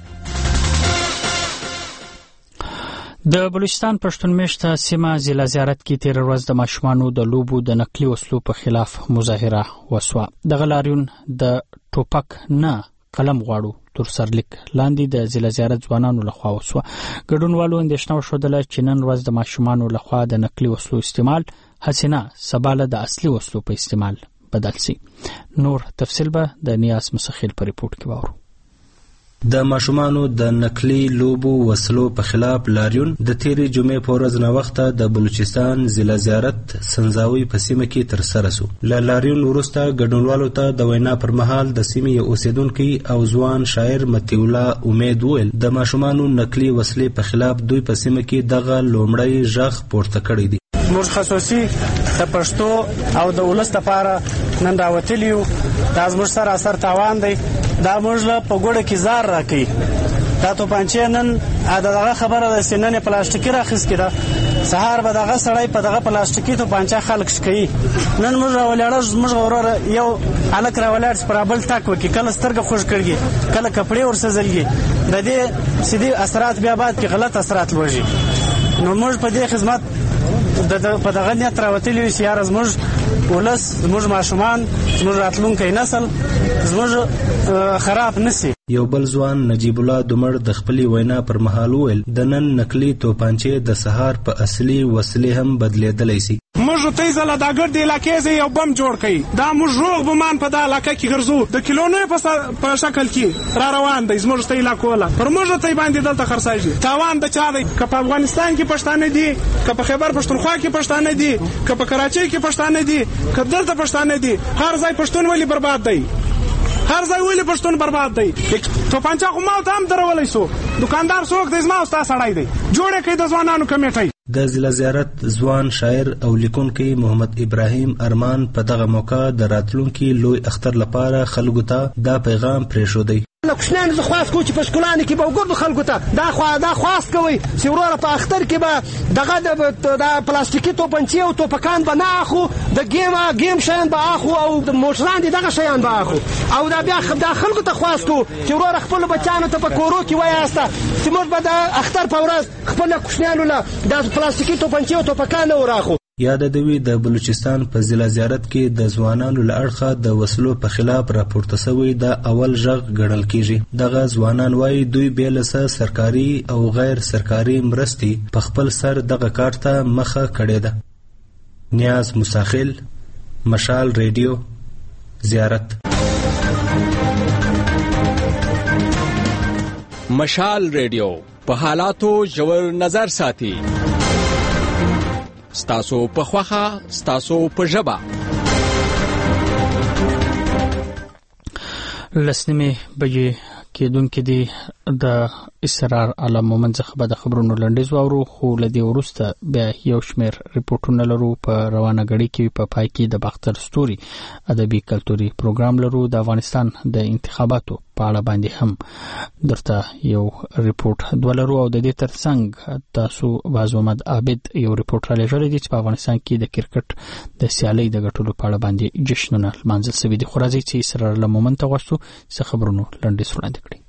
د بلوچستان پښتون میشته سیمه ضلع زیارت کې تیر ورځ د ماشومانو د لوبو د نقلي وسلو په خلاف مظاهره وسوه. د لاریون د ټوپک نه قلم غواړو تر سرلیک لاندې د ضلع زیارت ځوانانو لخوا وسوه. ګډونوالو اندېښنه وښودله چې نن ورځ د ماشومانو لخوا د نقلي وسلو استعمال حسینه سباله د اصلي وسلو په استعمال بدل سي. نور تفصیل به د نیاز مسخیل په ریپورت کې وورو. د ماشومانو د نقلي لوبو وسلو په خلاف لاریون د تیری جمعې په ورځ نه وخته د بلوچستان ضلع زیارت سنځاوي په سیمه کې تر سره سو. لاریون وروسته ګډونوالو ته د وینا پر مهال د سیمې اوسیدونکو او ځوان شاعر متی الله امید ویل د ماشومانو نقلي وسلې په خلاف دوی په سیمه کې دغه لومړی ژغ پورته کړی دی. موږ خصوصي د پښتو او د ولس لپاره نن راوتلیو دا زموږ سره اثر تاوان دی. دا موږ له په ګوډه کې زار راکې دا توپانچې نن دغه خبره د سیننې پلاستیکي راخیستې ده. سهار به دغه سړی په دغه پلاستیکي توپانچه خلک شکوي. نن موږ راولاړ زموږ وروره یو هلک راولاړ چې پر بل تاک وکړي کله سترګه خوږ کړي کله کپړې ورسېدلږي د دې سیدي اثرات بیا بعد کې غلط اثرات لوږي. نو موږ په دې خدمت په دغه نیت راوتلی یو چې یاره زموږ ولس زموږ ماشومان زموږ راتلونکی نسل زموږ خراب نسی. یو بل ځوان نجیب الله دمړ د خپلې وینا پر مهال ویل د نن نقلي توپانچې د سهار په اصلي وسلې هم بدلیدلی سي. موږ ته زله دا ګرد علاقې زه یو بم جوړ کړي دا موږ روغ بمان په دا علاقه کې ګرځو د کیلونو په شکل کې را روان دی زموږ ته علاقو لا پر موږ ته باندې دلته خرڅایږي تاوان د چا دی که په افغانستان کې پښتانه دي که په خیبر پښتونخوا کې پښتانه دي که په کراچۍ کې پښتانه دي که دلته پښتانه دي هر ځای پښتون ولی برباد دی هر ځای ولی پښتون برباد دی. توپانچه خو ما ته هم درولای سو دکاندار څوک دی زما او ستا سړی دی جوړه کوي د ځوانانو کمیټه. د ضلع زیارت ځوان شاعر او لیکونکی محمد ابراهیم ارمان په دغه موقع د راتلونکي لوی اختر لپاره خلکو ته دا پیغام پرېښودی. کوشنان زه خواست کوم چې په شکلانو کې به وګورو خلکو ته دا خواست کوي چې وروره په اختر کې به دغه د پلاستیکي توپنچې او توپکان به نه اخو د ګیم شیان به اخو او د موټران دي دغه شیان به اخو او دا بیا دا خلکو ته خواست کوو چې وروره خپلو بچیانو ته په کورو کې وایاسته چې موږ به د اختر په ورځ خپلو کوشنیانو له دا پلاستیکي توپنچې او توپکان نه وراخو. یاد دوی د بلوچستان په ضلع زیارت کې د ځوانانو له اړخه د وسلو په خلاف راپورته شوی د اول ژغ ګڼل کیږي. دغه ځوانان وایي دوی بې له سرکاري او غیر سرکاري مرستې په خپل سر دغه کار ته مخه کړې ده. نیاز مساخیل مشال ریډیو زیارت. مشال ریډیو په حالاتو ژور نظر ساتي. ستاسو په خوخه ستاسو په ژبه. لسنیمه بجې کېدونکې دي د اسرار عالم مومن څخه به د خبرونو لنډیز واورو خو لدی ورسته بیا یو شمیر ریپورتونه لرو په روانه غړي کې په پای کې د باختر ستوري ادبي کلتوري پروګرام لرو د افغانستان د انتخاباتو په اړه باندې هم درته یو ریپورت دولرو او د دې ترڅنګ تاسو باز محمد عابد یو ریپورت را لېږلی دی چې په افغانستان کې د کرکټ د سیالۍ د ګټلو په اړه باندې جشنونه لمانځل شوي دي. خو راځئ چې سره له مومنته غوښتو څه خبرونو لنډیز وړاندې کړي.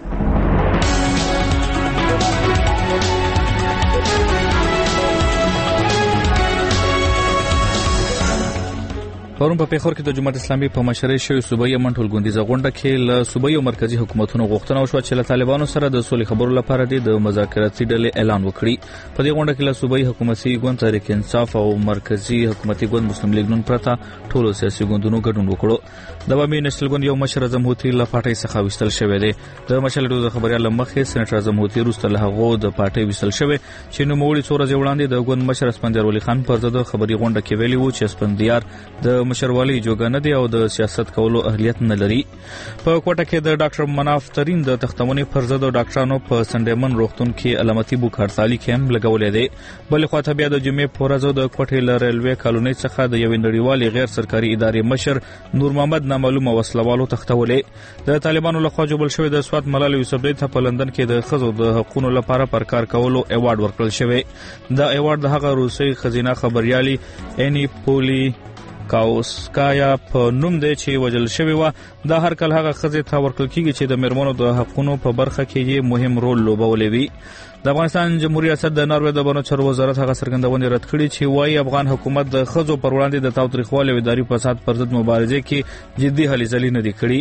پرون په پیښور کې د جماعت اسلامي په مشرۍ شوی صوبایي منټول ګوندیزه غونډه کې له صوبایي او مرکزی حکومتونو غوښتنه وشوه چې له طالبانو سره د سولې خبرو لپاره د مذاکراتي ډلې اعلان وکړي. په دې غونډه کې له صوبایي حکومتي ګوند تحریک انصاف او مرکزی حکومتي ګوند مسلم لیگ نن پرته ټولو سیاسي ګوندونو ګډون وکړو. د عوامي نېشنل ګوند یو مشر اعظم هوتي له پارټۍ څخه وستل شوی دی. د مشر د خبريال مخې سېنټر اعظم هوتي روسته له هغه د پارټۍ وستل شوی چې نو موړي څو ورځې وړاندې د ګوند مشر اسپندیار ولی خان پر ضد خبري غونډه کې ویلي وو چې اسپندیار د مشروالي نه دی او د سیاست کولو اهلیت نه لري. په کوټه کې د ډاکټر مناف ترين د تختمونې پر ضد د ډاکټرانو په سندمن روغتون کې علامتي بوک هړتالي کېم لګولې دی. بل خو ته بیا د جمعې په ورځ د کوټې ل ریلوي کالونی څخه د یو نړیوالې غیر سرکاري ادارې مشر نور محمد نامعلومه وسلوالو تختولې. د طالبانو لخوا جوړ شوی د سواد ملالي یوسفزۍ ته په لندن کې د خزو د حقوقو لپاره پر کار کولو ایوارډ ورکړل شوی. د ایوارډ د هغه روسي خزینه خبريالي اني پولي کاوسکایا په نوم دی چې وجل شوی و. دا هر کله هغه خزې ته ورکړل کیږي چې د مرمنو د حقوقو په برخه کې یې مهم رول لوبولی وي. د افغانستان جمهوریت ریاست د ناروې د بانو چارو وزارت هغه څرګندونه رد کړې چې وايي افغان حکومت د خزو پر وړاندې د تاوتریخوالي او اداري فساد پر ضد مبارزې کې جدي هلې ځلې نه دي کړې.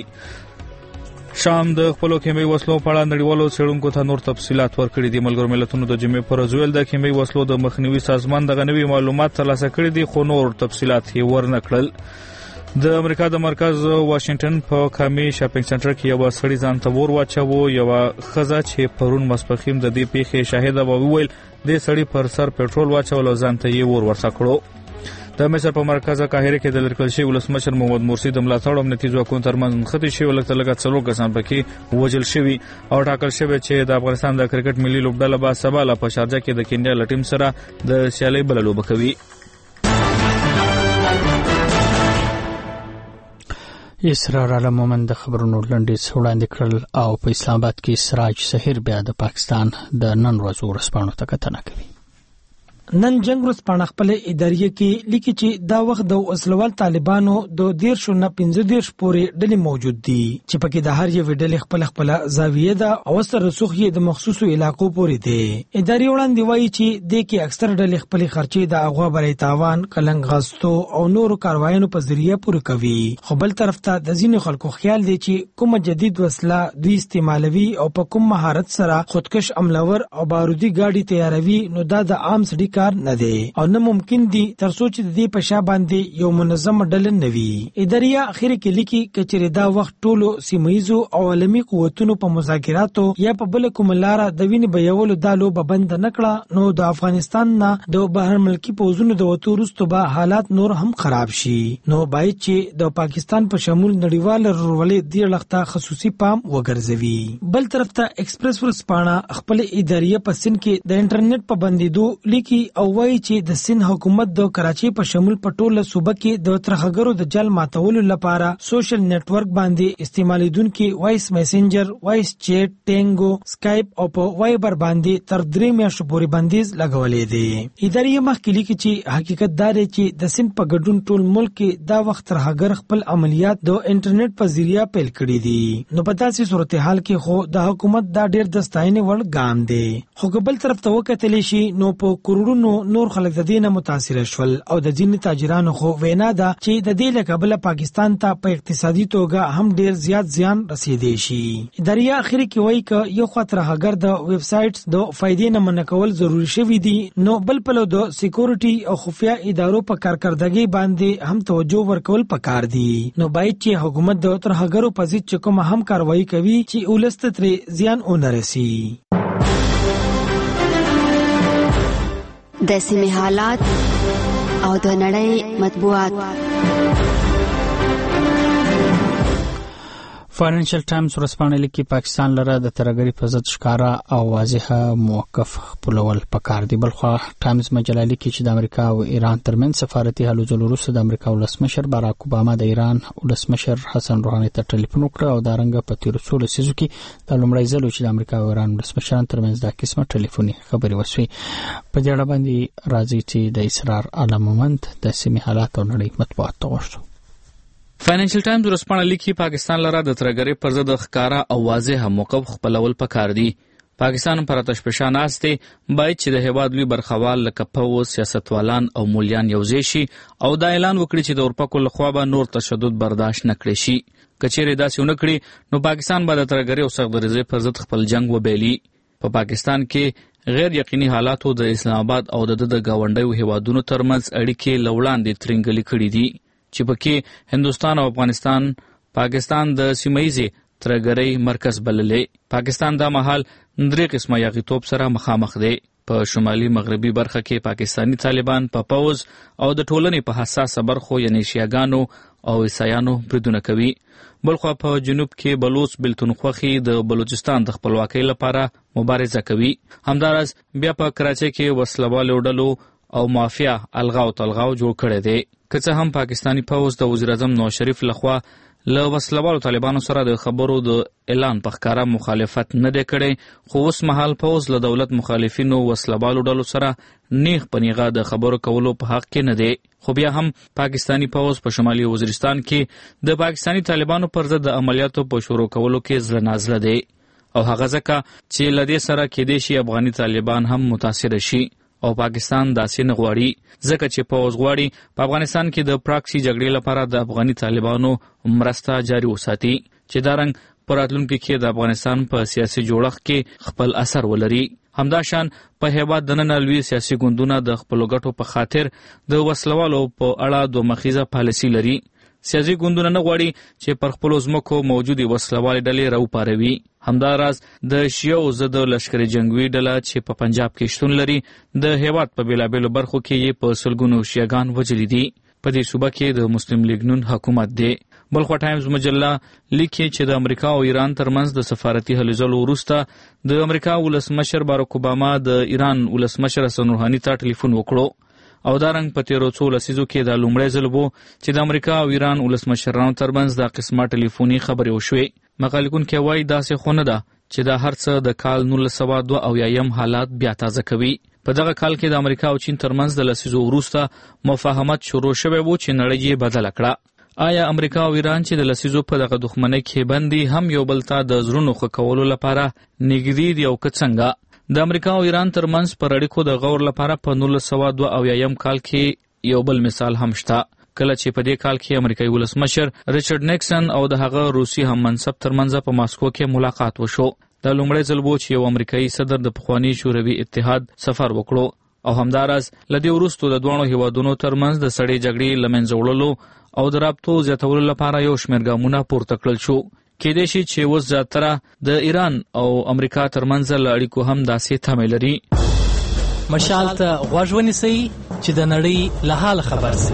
شام د خپل کیمیاوي وسلو په اړه نړیوالو څېړونکو ته نور تفصيلات ورکړي دي. ملګرو ملتونو د جمعې پر ورځ ویل د کیمیاوي وسلو د مخنیوي سازمان د غنوي معلومات ترلاسه کړي دي خو نور تفصيلات یې ورنکړل. د امریکا د مرکز واشنگټن په کامي شاپینګ سنټر کې یو سړی ځان ته ور واچو. یو خزه چې پرون ماسپخیم د دې پیښې شاهده وویل د سړی پر سر پېټرول واچول او ځان ته یې ور ورسکړو. د مصر په مرکز قاهره کې د لړکل شوی ولسمشر محمد مرسی د ملاتړ او نتیجو کو ترمن خطي شوی لکه څلور کسان پکې وژل شوی او ټاکل شوی چې د افغانستان د کرکټ ملي لوبډله به سبا له شارجه کې د کینیا ټیم سره د سیالۍ بل لوب کوي. اسرار علمومن د خبرونو لنډیز وړاندې کړل او په اسلام آباد کې سراج سحر بیا د پاکستان د نن ورځو ورسپانو ته کتنه کوي. نن جنگ ورځپاڼه خپل ادارې کې لیکي چې دا وخت د وسلوال طالبانو د 13 نه 15 پورې ډلې موجود دي چې پکې د هر یو ډلې خپل زاویه ده او سره رسوخ یې د مخصوصو علاقو پورې دي. ادارې وړاندې وایي چې د کې اکثر ډلې خپل خرچې د اغوا بري تاوان کلنګ غاستو او نورو کاروایانو په ذریعہ پوره کوي. خو بل طرف ته د ځینو خلکو خیال دی چې کومه جدید وسله دوی استعمالوي او په کوم مهارت سره خودکش عملور او بارودي گاډي تیاروي نو دا د عام سړي کار نه دی او نه ممکن دی تر څو چې د دې په شا باندې یو منظم ډله نوي. ادارې اخر کې لیکي چې دا وخت ټولو سیمایزو او عالمي قوتونو په مذاکراتو یا په بل کوم لار د وینې بیولو دالو بند نکړه نو د افغانستان نه د بهر ملکی پوزونو د وټو وروسته به حالات نور هم خراب شي. نو باید چې د پاکستان په شمول نړیوال رولې دی لغته خصوصي پام وګرځوي. بل طرف ته ایکسپریس ورسپانه خپل ادارې په سن کې د انټرنیټ په بندیدو لیکي او وایي چې د سند حکومت د کراچي په شمول په ټوله صوبه کې د ترخګرو د جال ماتولو لپاره سوشل نتورک باندې استعمالیدونکو وایس میسنجر، وایس چیټ، ټینګو، اسکایپ او په وایبر باندې تر 3 میاشتو پورې بندیز لګولې دي. ادارې مخکې لیکي چې حقیقت دا دی چې د سند په ګډون ټول ملک کې دا وخت ترخګر خپل عملیات د انټرنیټ په ذریعہ پیل کړي دي. نو په داسې صورتحال کې خو د حکومت دا ډېر د ستاینې وړ ګام دی. خو بل طرف ته وکتل شي نو په کروڑونو نور خلک د دې نه متاثر شول او د ځینې تاجرانو خو وینا ده چې د دې له کبله پاکستان ته په اقتصادي توګه هم ډیر زیات زیان رسیدي شي. ادارې اخر کې وایي ک یو خطر هغه د ویب سایټس د فائدې نه منکول ضروری شوی دي نو بل په د سکیورټي او خفیا ادارو په کارکردګۍ باندې هم توجه ورکول پکار دي. نو باید چې حکومت د ترهګرو په ضد کوم هم کاروایی کوي چې ولست تر زیان اونرسي. د سیمې حالات او د نړۍ مطبوعات. فاینانشل ټایمز ورځپاڼه لیکي پاکستان لره د ترهګرۍ په ضد ښکارا او واضحه موقف خپلول پکار دی. بلخو ټایمز مجله لیکي چې د امریکا او ایران ترمنځ سفارتي هلو ځلو وروسته د امریکا ولسمشر باراک اوباما د ایران ولسمشر حسن روحاني ته ټلیفون وکړ او دا رنګ په تیر څو لسیزو کې د لومړی ځل چې د امریکا او ایران ولسمشران ترمنځ د قسمه ټلیفوني خبرې وشوي. په دې اړه باندې راځي چې د اسرار علامومند د سیمې حالات او نړۍ مطبوعات غوښتو. فاینانشل ټایمز ورځپاڼه لیکي پاکستان لره د ترهګرۍ پر ضد ښکارا او واضح موقف خپلول پکار دی. پاکستان پر تشپشان استه باید چې د هیواد لوی برخوال لکه پوځ، سیاستوالان او مولیان یوځای شي او دا اعلان وکړي چې د اورپکو لخوا به نور تشدد برداشت نکړي شي. کچېرې داسې ونه کړي نو پاکستان به د ترهګرۍ او سختدریزۍ پر ضد خپل جنگ وبېلي. په پاکستان کې غیر یقیني حالاتو د اسلام آباد او د ګاونډیو هیوادونو ترمنځ اړیکې لوړاندې ترنګلې کړې دي چې پکې هندوستان او افغانستان پاکستان د سیمایي ترهګرۍ مرکز بللې. پاکستان دا مهال درې قسمه یاغیتوب سره مخامخ دی. په شمالي مغربي برخه کې پاکستانی طالبان په پوځ او د ټولنې په حساسه برخو یعنی شیعاګانو او عیسایانو بریدونه کوي. بلخو په جنوب کې بلوچ بلتونخوخي د بلوچستان د خپلواکۍ لپاره مبارزه کوي. همدارس بیا په کراچۍ کې وسلوالو ډلو او مافیا الغاو تلغاو جوړ کړی دی. که څه هم پاکستانی پوځ د وزیر اعظم نواز شریف لخوا له وسلوالو طالبانو سره د خبرو د اعلان په ښکاره مخالفت نه دی کړی، خو اوس مهال پوځ له دولت مخالفینو وسلوالو ډلو سره نیغ په نیغه د خبرو کولو په حق کې نه دی. خو بیا هم پاکستانی پوځ په شمالي وزیرستان کې د پاکستانی طالبانو پر ضد د عملیاتو په شروع کولو کې زړه نازړه دی او هغه ځکه چې له دې سره کېدای شي افغاني طالبان هم متاثر شي او پاکستان داسې نه غواړي، ځکه چې پوځ غواړي په افغانستان کې د پراکسي جګړې لپاره د افغاني طالبانو مرسته جاري وساتي چې دا رنګ په راتلونکي کې د افغانستان په سیاسي جوړښت کې خپل اثر ولري. همداشان په هیواد دننه لوی سیاسي ګوندونه د خپلو ګټو په خاطر د وسلوالو په اړه دوه مخیزه پالیسي لري. سیاسي ګوندونه نه غواړي چې پر خپلو ځمکو موجودې وسلوالې ډلې راوپاروي. همداراز د شیعو ضد لشکري جنګوي ډله چې په پنجاب کې شتون لري د هیواد په بیلابیلو برخو کې یې په سلګونو شیعاګان وژلي دي. په دې صوبه کې د مسلم لیګ نون حکومت دی. بلخو ټایمز مجله لیکي چې د امریکا او ایران ترمنځ د سفارتي هلو ځلو وروسته د امریکا ولسمشر باراک اوباما د ایران ولسمشر حسن روحاني ته ټلیفون وکړو او دا رنګ په تیرو څو لسیزو کې دا لومړی ځل و چې د امریکا او ایران ولسمشرانو ترمنځ دا قسمه ټلیفوني خبرې وشوې. مقاله‌لیکونکي وایي داسې خو نه ده چې دا هر څه د کال 1992 حالات بیا تازه کوي. په دغه کال کې د امریکا او چین ترمنځ د لسیزو وروسته مفاهمت شروع شوی و چې نړۍ یې بدله کړه. آیا امریکا او ایران چې د لسیزو په دغه دښمنۍ کې بندي هم یو بل ته د زړونو ښه کولو لپاره نږدې دي او که څنګه؟ د امریکا او ایران ترمنځ پر اړیکو د غور لپاره په 1992 کال کې یو بل مثال هم شته، کله چې په دې کال کې امریکایي ولسمشر ریچارډ نیکسن او د هغه روسي هم منصب ترمنځ په ماسکو کې ملاقات وشو. دا لومړی ځل و چې یو امریکایي صدر د پخواني شوروي اتحاد سفر وکړو او همداراز له دې وروسته د دوه هیوادونو ترمنځ د سړې جګړې له منځه وړلو او د رابطو زیاتولو لپاره یو شمېر ګامونه پورته کړل شو. کېدای شي چې اوس زیاتره د ایران او امریکا ترمنځ له اړیکو هم داسې تمه لري. مشال ته غوږ ونیسئ چې د نړۍ له حاله خبر شئ.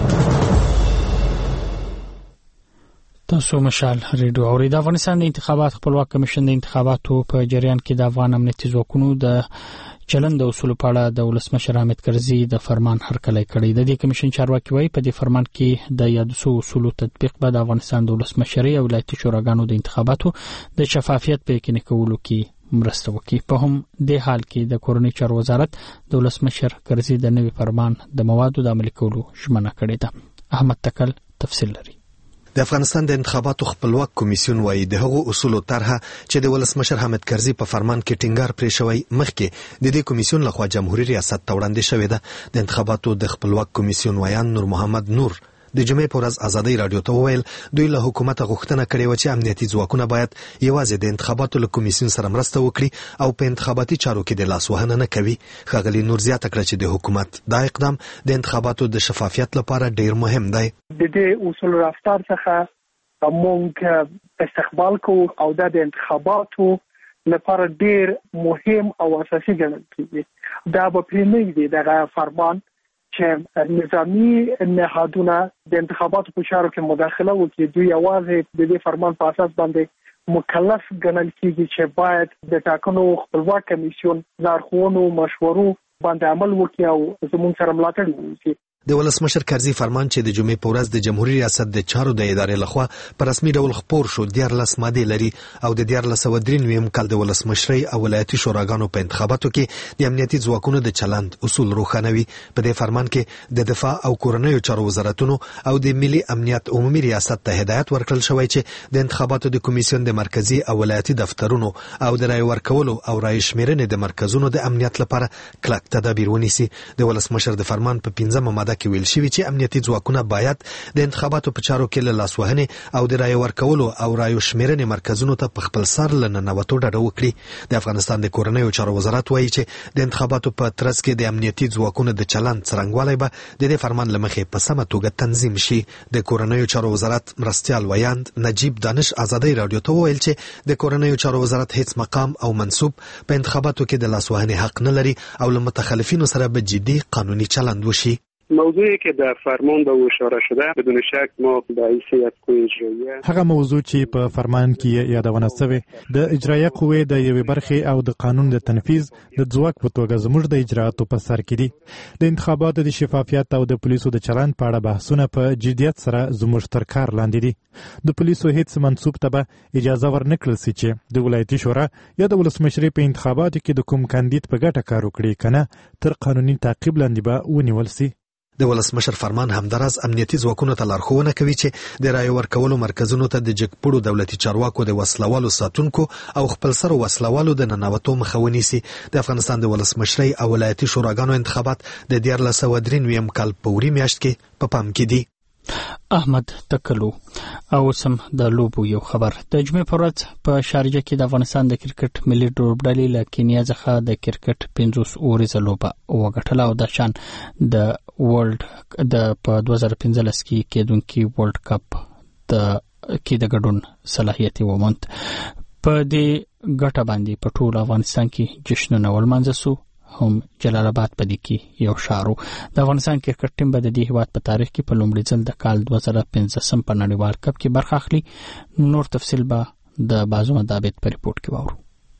تاسو مشال ریډیو اورئ. د افغانستان د انتخابات خپلواک کمیشن د انتخاباتو په جریان کې د افغان امنیتي ځواکونو د چلند د اصول په اړه د ولسمشر حامد کرزي د فرمان هرکلی کړی. د دې کمیشن چارواکي وایي په دې فرمان کې د یادو اصولو تطبیق به د افغانستان د ولسمشرۍ او ولایتي شوراګانو د انتخاباتو د شفافیت په یقیني کولو کې مرسته وکړي. په هم د حال کې د کورنۍ چارو وزارت د ولسمشر کرزي د نوي فرمان د موادو د عملي کولو ژمنه کړې ده. احمد تکل تفصیل لري. د افغانستان د انتخاباتو خپلواک کمیسیون وایي د هغو اصولو طرحه چې د ولسمشر حامد کرزي په فرمان کې ټینګار پرې شوی مخکې د دې کمیسیون لخوا جمهوریت ریاست ته وړاندې شوې ده. د انتخاباتو د خپلواک کمیسیون ویان نور محمد نور د جمعې په ورځ ازادۍ رادیو ته وویل دوی له حکومت غوښتنه کړې و چې امنیتي ځواکونه باید یوازې د انتخاباتو له کمیسیون سره مرسته وکړي او په انتخاباتي چارو کې د لاسوهنه نه کوي. ښاغلي نور زیاته کړه چې د حکومت دا اقدام د انتخاباتو د شفافیت لپاره ډیر مهم دی. د دې اصول رفتار څخه موږ استقبال کوو او دا د انتخاباتو لپاره ډیر مهم او اساسي ګڼل کېږي. دا به پرېنږدي دغه فرمان چې نظامی نهادونه د انتخاباتو په چارو کې مداخله وکړي دوی یوازې د دې فرمان په اساس باندې مکلف ګڼل کیږي چې باید د ټاکنو خپلواک کمیسیون لارښوونو مشورو باندې عمل وکړي او زموږ سره ملاتړ وکړي. د ولسمشر کرزي فرمان چې د جمعې په ورځ د جمهوریت ریاست د چارو د ادارې لخوا په رسمي ډول خپور شو 14 ماده لري او د 1493 کال د ولسمشرۍ او ولایتي شوراګانو په انتخاباتو کې د امنیتي ځواکونو د چلند اصول روښانوي. په دې فرمان کې د دفاع او کورنیو چارو وزارتونو او د ملي امنیت عمومي ریاست ته هدایت ورکړل شوی چې د انتخاباتو د کمیسیون د مرکزی او ولایتي دفترونو او د رای ورکولو او رای شمیرنې د مرکزونو د امنیت لپاره کلک تدابیر ونیسي. د ولسمشر د فرمان په 15 ماده کې ویل شوی چې امنیتي ځواکونه باید د انتخاباتو په چارو کې له لاسوهنې او د رای ورکولو او رای شمیرنې مرکزونو ته په خپل سر لننوتو ډډه وکړي. د افغانستان د کورنیو چارو وزارت وایي چې د انتخاباتو په ترڅ کې د امنیتي ځواکونو د چلند څرنګوالی به د دې فرمان له مخې په سمه توګه تنظیم شي. د کورنیو چارو وزارت مرستیال ویاند نجیب دانش آزادۍ رادیو ته وویل چې د کورنیو چارو وزارت هیڅ مقام او منصوب په انتخاباتو کې د لاسوهنې حق نه لري او له متخلفینو سره به جدي قانوني چلند وشي. موضوعی که در فرمان به اشاره شده بدون شک ما به حیثیت قوه اجراییه هغه موضوع چې په فرمان کې یادونه شوی د اجرایه قوې د یوې برخې او د قانون د تنفیذ د ځواک په توګه زموږ د اجرااتو په سر کې دي. د انتخاباتو د شفافیت او د پولیسو د چلند په اړه بحثونه په جدیت سره زموږ تر کار لاندې دي. د پولیسو هیڅ منصوب ته به اجازه ورنکړل شي چې د ولایتي شورا یا د ولسمشرۍ په انتخاباتو کې د کوم کاندید په ګټه کار وکړي کنه تر قانوني تعقیب لاندې به ونیول شي. د ولسمشر فرمان همداراز امنیتي ځواکونو ته لارښوونه کوي چې د رای ورکولو مرکزونو ته د جګپړو دولتي چارواکو د وسلوالو ساتونکو او خپلسرو وسلوالو د ننوتو مخه ونیسي. د افغانستان د ولسمشرۍ او ولایتي شوراګانو انتخابات د 1493 کال په وری میاشت کې په پام کې دي. احمد تکلو او سم د لوبو یو خبر. د جمعې په ورځ په شارجه کې د افغانستان د کرکټ ملي لوبډلې له کینیا څخه د کرکټ 50 اوریزه لوبه وګټله او د شان د ورلد د په 2015 کې کېدونکي ورلد کپ د ګډون صلاحیت وموند. په دې ګټه باندې په ټول افغانستان کې جشنونه ولمانځل شو. هم جلال آباد په دې کې یو شارو. د افغانستان کرکټ ټیم به د دې هیواد په تاریخ کې په لومړي ځل د کال 2015 په نړیوال کپ کې برخه اخلي. نور تفصیل به د بازو مدابت په ریپورت کې واورو.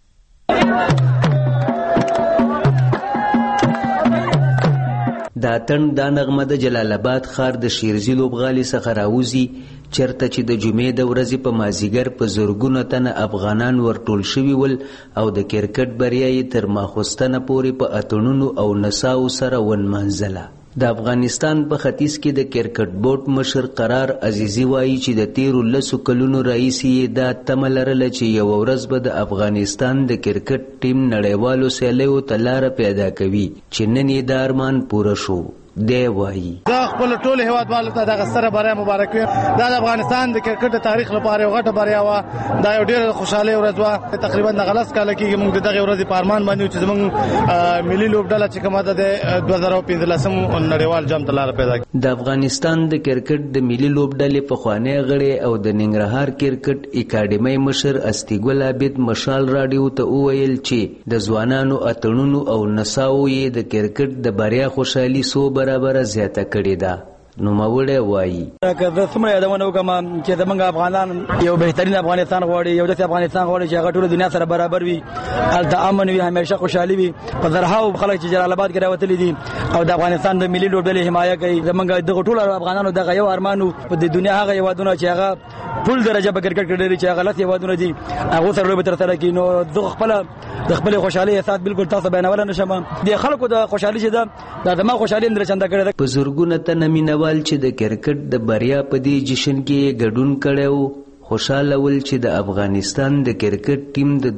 دا تن دا نغمه د جلال آباد ښار د شیرزي لوبغالي څخه راوځي چرته چې د جمعې د ورځې په مازیګر په زرګونو تنه افغانان ورټول شوي ول او د کرکټ بریا یې تر ماخوستنه پورې په اتڼونو او نڅاو سره ونمانځله. د افغانستان په ختیځ کې د کرکټ بورډ مشر قرار عزیزي وایي چې د تیرو 10 کلونو راهیسې یې دا تمه لرله چې یوه ورځ به د افغانستان د کرکټ ټیم نړیوالو سیالیو ته لاره پیدا کوي چې نن یې دا ارمان پوره شو. دی وایي دا خپل ټول هیوادوالو ته د غستره بریا مبارک وي. دا د افغانستان د کرکټ تاریخ لپاره یو غټه بریا و. دا یو ډېر خوشاله ورځ و. تقریبا د غلس کال کې موږ دغه ورځ په ارمان باندې چې زموږ ملي لوبډله چې کومه ده د 2015 نړیوال جام ته لاره پیدا کړه. د افغانستان د کرکټ د ملي لوبډلې پخوانی غړی او د ننګرهار کرکټ اکاډمۍ مشر استیګل عابد مشال راډیو ته وویل چې د ځوانانو اتڼونو او نڅاو یې د کرکټ د بریا خوشحالي سو برابر زیاته کړې ده. نو مولې وایي که زه څومره یادونه وکړم چې زمونږ افغانان یو بهترین افغانستان غواړي، یو داسې افغانستان غواړي چې هغه ټول دنیا سره برابر وي، هلته امن وي، همیشه خوشحالي وي. په زرهاو خلک چې جلال آباد کې راوتلي دي او د افغانستان د ملي لوبډلې حمایه کوي. زمونږ دغه ټول افغانانو دغه یو ارمان و په د دنیا هغه هېوادونه چې هغه ټول درجه په کرکټ کې لري چې هغه 10 هېوادونه دي هغو سره لوبې ترسره کړي. نو زه د خپلې خوشحالۍ احساس بالکل تاسو بیانولی نه شم. د خلکو د خوشحالي چې ده دا زما خوشحالي هم درچنده کړې ده. په زرګونه تنه مینوال چې د کرکټ د بریا په دې جشن کې ګډون کړی و خوشحاله ول چې د افغانستان د کرکټ ټیم د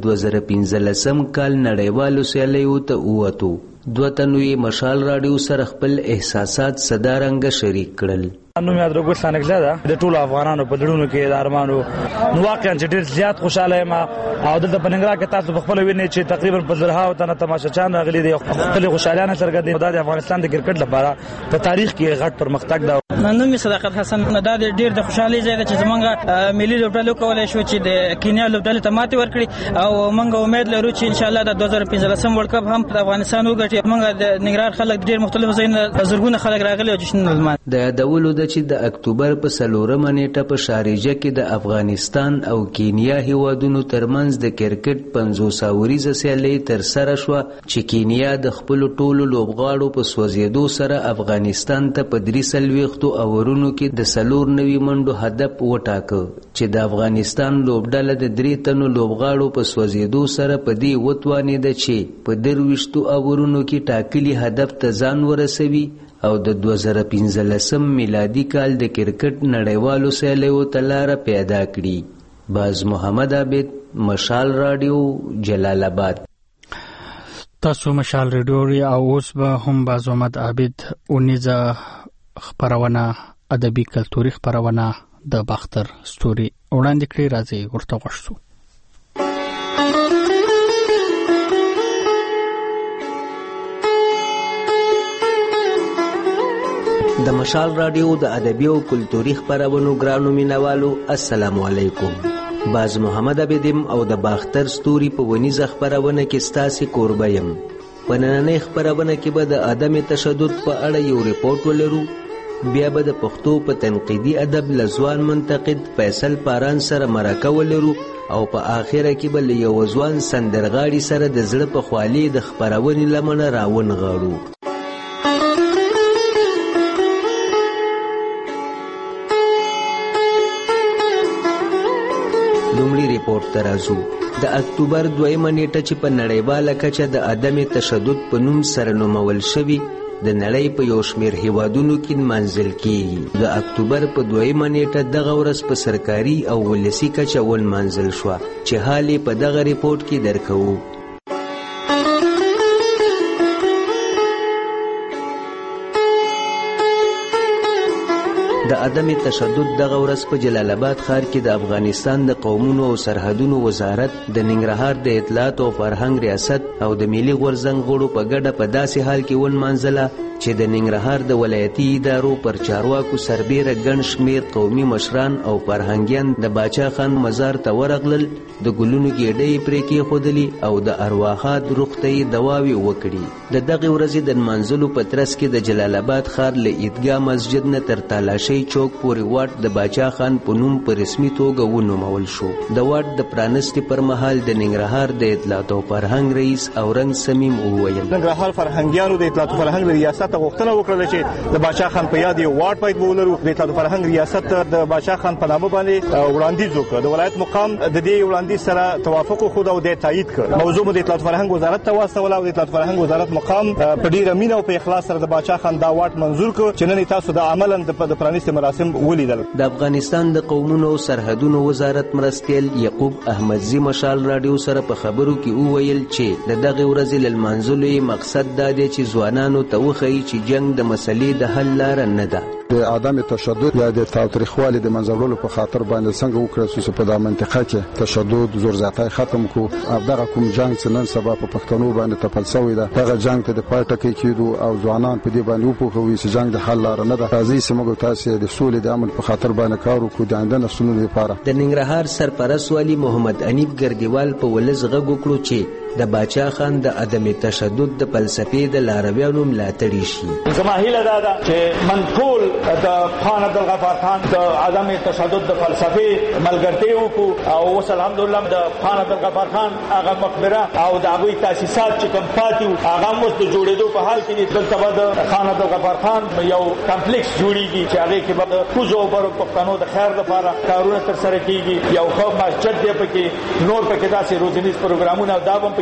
2015 کال نړیوالو سیالیو ته ووتو. 2 تنو یې مشال راډیو سره خپل احساسات صدارنګه شریک کړل. نوم یاد روګل سانګزا ده د ټولو افغانانو په دړونو کې د ارمانو نو واقعا چې ډېر زیات خوشاله یم او دلته په ننګرهار کې تاسو په خپل وینئ چې تقریبا په زرهاو تنه تماشاچیان راغلي دي. خپل خوشالانه څرګندوي د افغانستان د کرکټ لپاره په تاریخ کې غټ پرمختګ ده. نوم صداقت حسن دا ډېر د خوشحالۍ ځای ده چې زمونږ ملي لوبډلې کولای شو چې د کینیا لوبډلې ته ماتې ورکړي او موږ امید لرو چې ان شاء الله د 2015 ورلد کپ هم د افغانستان وګټي. موږ د ننګرهار خلک ډېر مختلف ځایونه زرګونه خلک راغلي او جشنونه لمانځي. د یادولو د ده چې د اکتوبر په 4 نیټه په شارجه کې د افغانستان او کینیا هیوادونو ترمنځ د کرکټ 500 اوریزه سیالي تر سره شو چې کینیا د خپل ټولو لوبغاړو په سوځېدو سره افغانستان ته په 3 اورونو کې د 4 منډو هدف وټاکه چې د افغانستان لوبډله د 3 تنو لوبغاړو په سوځېدو سره په دې وتوانېده چې په 23 اورونو کې ټاکلي هدف ته ځان ورسوي او د 2015 میلادي کال د کرکټ نړیوالو سیالیو ته لاره پیدا کړي. باز محمد عابد، مشال رادیو، جلال آباد. تاسو مشال رادیو او اوس به هم باز محمد عابد اونیزه خبرونه ادبي کلتوري خبرونه د باختر ستوري وړاندې کړی، راځي ورته غوښتو. د مشال رادیو د ادبي او کلتوري خبرونو ګرانو مینوالو، السلام علیکم. باز محمد عابدم او د باختر ستوري په ونیزه خبرونه کې ستاسو کوربه یم. په نننۍ خبرونه کې به د عدم تشدد په اړه یو ریپورت ولرو، بیا به د پښتو په تنقیدي ادب لزوان منتقد فیصل پاران سره مرکه ولرو او په آخره کې به له یو ځوان سندرغاړي سره د زړه په خالي د خبرونې لمنه راونغاړو. لومړی ریپورت ته راځو. د اکتوبر 2 نیټه چې په نړیواله کچه د عدم تشدد په نوم سره نومول شوي د نړۍ په یو شمېر هیوادونو کې نمانځل کېږي. د اکتوبر په 2 نیټه دغه ورځ په سرکاري او ولسي کچه ونمانځل شوه چې حال یې په دغه ریپورت کې درکوو. د عدم تشدد دغه ورځ په جلال آباد ښار کې د افغانستان د قومونو او سرحدونو وزارت، د ننګرهار د اطلاعات او فرهنګ ریاست او د ملي غورځنګ غړو په ګډه په داسې حال کې ونمانځله چې د ننګرهار د ولایتي ادارو پر چارواکو سربیره ګڼ شمېر قومي مشران او فرهنګیان د باچا خان مزار ته ورغلل، د ګلونو ګېډۍ پرې کېښودلې او د ارواښاد روح ته یې دعاوې وکړي. د دغې ورځې د نمانځلو په ترڅ کې د جلال آباد ښار له عیدګاه مسجد نه تر تالاشۍ چوک پورې واټ د باچا خان په نوم په رسمي توګه ونومول شو. د واټ د پرانستې پر مهال د ننګرهار د اطلاعات او فرهنګ رئیس اورنګ سمیم وویل: ننګرهار فرهنګیانو د اطلاعات او فرهنګ ریاست غوښتنه وکړه چې د باچا خان په یاد یو واټ باید ولرو. د اطلاعات او فرهنګ ریاست د باچا خان په نامه باندې وړاندیز وکړ. د ولایت مقام د دې وړاندیز سره توافق وکړ او د تایید کړ. موضوع د اطلاعات او فرهنګ وزارت ته واستوله او د اطلاعات او فرهنګ وزارت مقام په ډیره مینه او په اخلاص سره د باچا خان دا واټ منزور کړ چې نن تاسو د عملاً د پرانیستي مراسم ولیدل. د افغانستان د قومونو او سرحدونو وزارت مرستیال یعقوب احمدزي مشال رادیو سره په خبرو کې وویل چې د دغه ورځې له لمانځلو مقصد دا دی چې ځوانانو ته وښیي چې جنگ د مسلې د حل لاره نه ده. د عدم تشدد یا د تاوتریخوالي د منځولو په خاطر باندې څنګه وکړو چې په دغه منطقه کې تشدد زور زیاتی ختم کو او دغه کوم جنگ چې نن سبا په پښتنو باندې تپل شوی ده، دغه جنگ ته د پای ټکی کېدو او ځوانان په دې باندې وپوهوي چې جنگ د حل لاره نه ده. راځي چې موږ تاسو د سولې د عمل په خاطر باندې کار وکړو د آینده نسلونو لپاره. د ننګرهار سرپرست والی محمد انیب ګردیوال په ولز غږ وکړو چې د باچا خان د عدم تشدد د فلسفې د لارویانو ملاتړي شي. زما هیله دا ده چې من ټول د خان عبدالغفار خان د عدم تشدد د فلسفې ملګرتیا وکړو او اوس الحمدلله د خان عبدالغفار خان هغه مقبره او د هغوی تاسیسات چې کوم پاتې وو هغه هم اوس د جوړېدو په حال کې دي. دلته به د خان عبدالغفار خان یو کمپلیکس جوړېږي چې هغې کې به د کوزو او برو پښتنو د خیر لپاره کارونه ترسره کېږي. یو ښه مسجد دی پکې، نور پکې داسې روزنیز پروګرامونه او دا به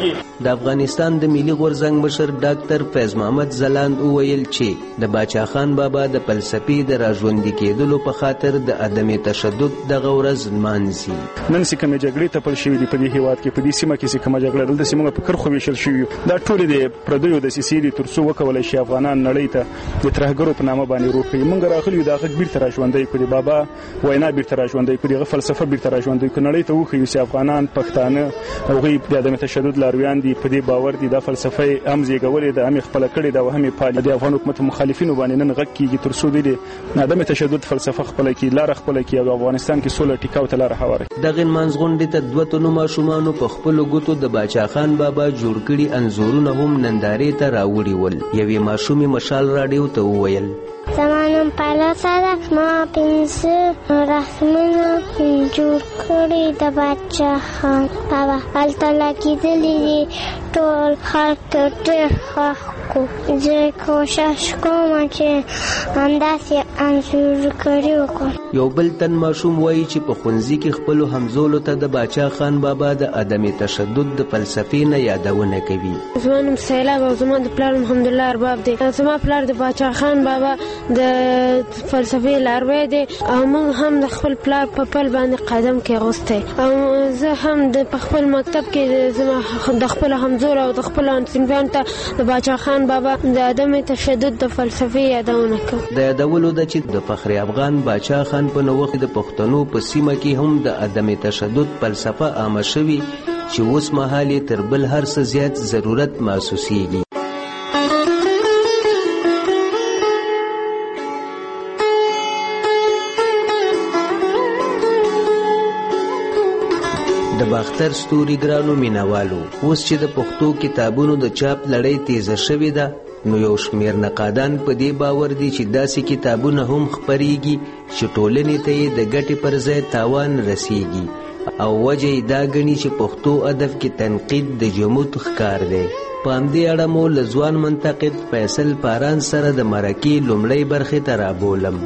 د افغانستان د ملي غورځنګ مشر ډاکټر فیض محمد ځلاند وویل چې د باچا خان بابا د فلسفې د راژوندي کېدلو په خاطر د عدم تشدد دغه ورځ نمانځي. نن چې کومې جګړې تپل شوې دي په دې هېواد کې، په دې سیمه کې چې کومه جګړه دلته چې موږ په کرښو ویشل شوي یو، دا ټولې د پردیو دسیسې دي تر څو وکولی شي افغانان نړۍ ته د ترهګرو په نامه باندې روږ کړي. موږ راغلي یو دا غږ بیرته راژوندی کړو، د بابا وینا بیرته راژوندی کړو، دغه فلسفه بیرته راژوندی کړو، نړۍ ته وښیو چې افغانان پښتانه هغوی د عدم تشدد لارویان دي، په دې باور دي دا فلسفه هم زیږولې ده، هم یې خپله کړې ده او هم یې پالي. د افغان حکومت مخالفینو باندې نن غږ کېږي تر څو دوی د عدم تشدد فلسفه خپله کړي، لاره خپله کړي او افغانستان کې سوله ټیکاو ته لاره هواره کړي. دغې نمانځ غونډې ته 2 تنو ماشومانو په خپلو ګوتو د باچا خان بابا جوړ کړي انځورونه هم نندارې ته راوړي ول. یوې ماشومې مشال راډیو ته وویل: زما نوم پایلوسه ده. ما 15 رسمونه جوړ کړي د باچا خان بابا. هلته لګېدلي دي ټول خلک ډېر خوښ کړو. زه کوشش کوم چې همداسې انځور کړي وکړم. یو بل تن ماشوم وایي چې په ښوونځي کې خپلو همزولو ته د باچا خان بابا د عدم تشدد د فلسفې نه یادونه کوي. زما نوم سیلاب او زما د پلار محمدالله ارباب دی. زما پلار د باچا خان بابا د فلسفې لاروی دی او موږ هم د خپل پلار په پل باندې قدم کې اغوستی او زه هم په خپل مکتب کې زما د خپل همزولو او د خپل صنفیانو ته د باچا خان بابا د عدم تشدد د فلسفې یادونه کوم. د یادولو ده چې د فخر افغان باچا خان په نوښت د پښتنو په سیمه کې هم د عدم تشدد فلسفه عامه شوي چې اوس مهال یې تر بل هر څه زیات ضرورت محسوسیږي. د باختر ستوري ګرانو مینوالو، اوس چې د پښتو کتابونو د چاپ لړۍ تیزه شوې ده نو یو شمیر نقادان په دې باور دي چې داسې کتابونه هم خپریږي چې ټولنې ته یې د ګټې پر ځای تاوان رسیږي او وجه یې دا ګڼي چې پښتو ادب کې تنقید د جمود ښکار دی. په همدې اړه مو له ځوان منتقد فیصل پاران سره د مرکې لومړۍ برخې ته رابولم.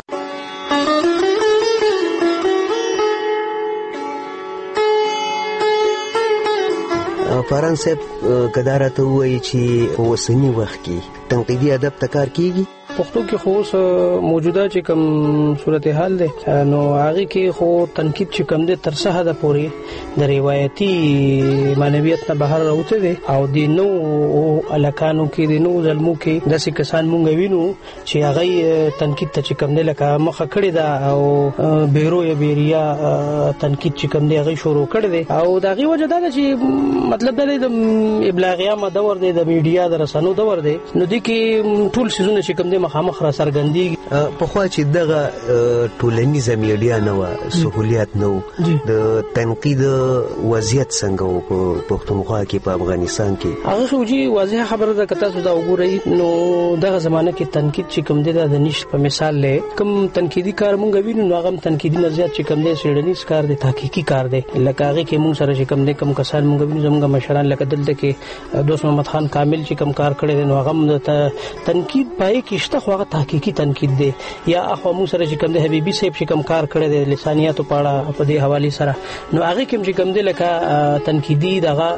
پاران صاحب کدا راته وایي چې په اوسني وخت کې تنقیدي ادب ته کار کیږي؟ پښتو کې خو موجوده چې کوم صورتحال ده نو هغه کې خو تنقید چې کوم ده تر څه حد پورې د روایتي معنویت نه بهر راوته دي او د نو الکانو کې د نو ظلمو کې داسې کسان مونږ وینو چې هغه تنقید ته چې کوم ده لکه مخه کړی دا او بیرو یا بیریا تنقید چې کوم ده هغه شروع کړی دی او دا غي وجه دا چې مطلب دا د ابلاغیا مدور دی د میډیا د رسنو دور دی نو د کې ټول سيزونه چې کوم ده مخامخ را سرګندي په خوا چې دغه ټولنیزه میډیا نه و سہولیت نه د تنقید وضعیت څنګه و په پښتونخوا کې په افغانستان کې هغه خو جی واضح خبره ده کته سودا وګورئ نو دغه زمانه کې تنقید چې کوم دی د نشټ په مثال له کوم تنقیدي کار مونږ وینو نو هغه تنقیدي نظریات چې کوم دی سړنیز کار دی تحقیقي کار دی لکه هغه کې مونږ سره چې کوم دی کوم کسان مونږ وینو زموږ مشران لکه دلته کې دوست محمد خان کامل چې کوم کار کړی دی نو هغه تنقید پای کې شته خو هغه تحقیقي تنقید دی یا اخو مو سره چې کوم دی حبیبي صاحب چې کوم کار کړی دی لسانیاتو په اړه په دې حواله سره نو هغه کوم چې کوم دی لکه تنقیدي دغه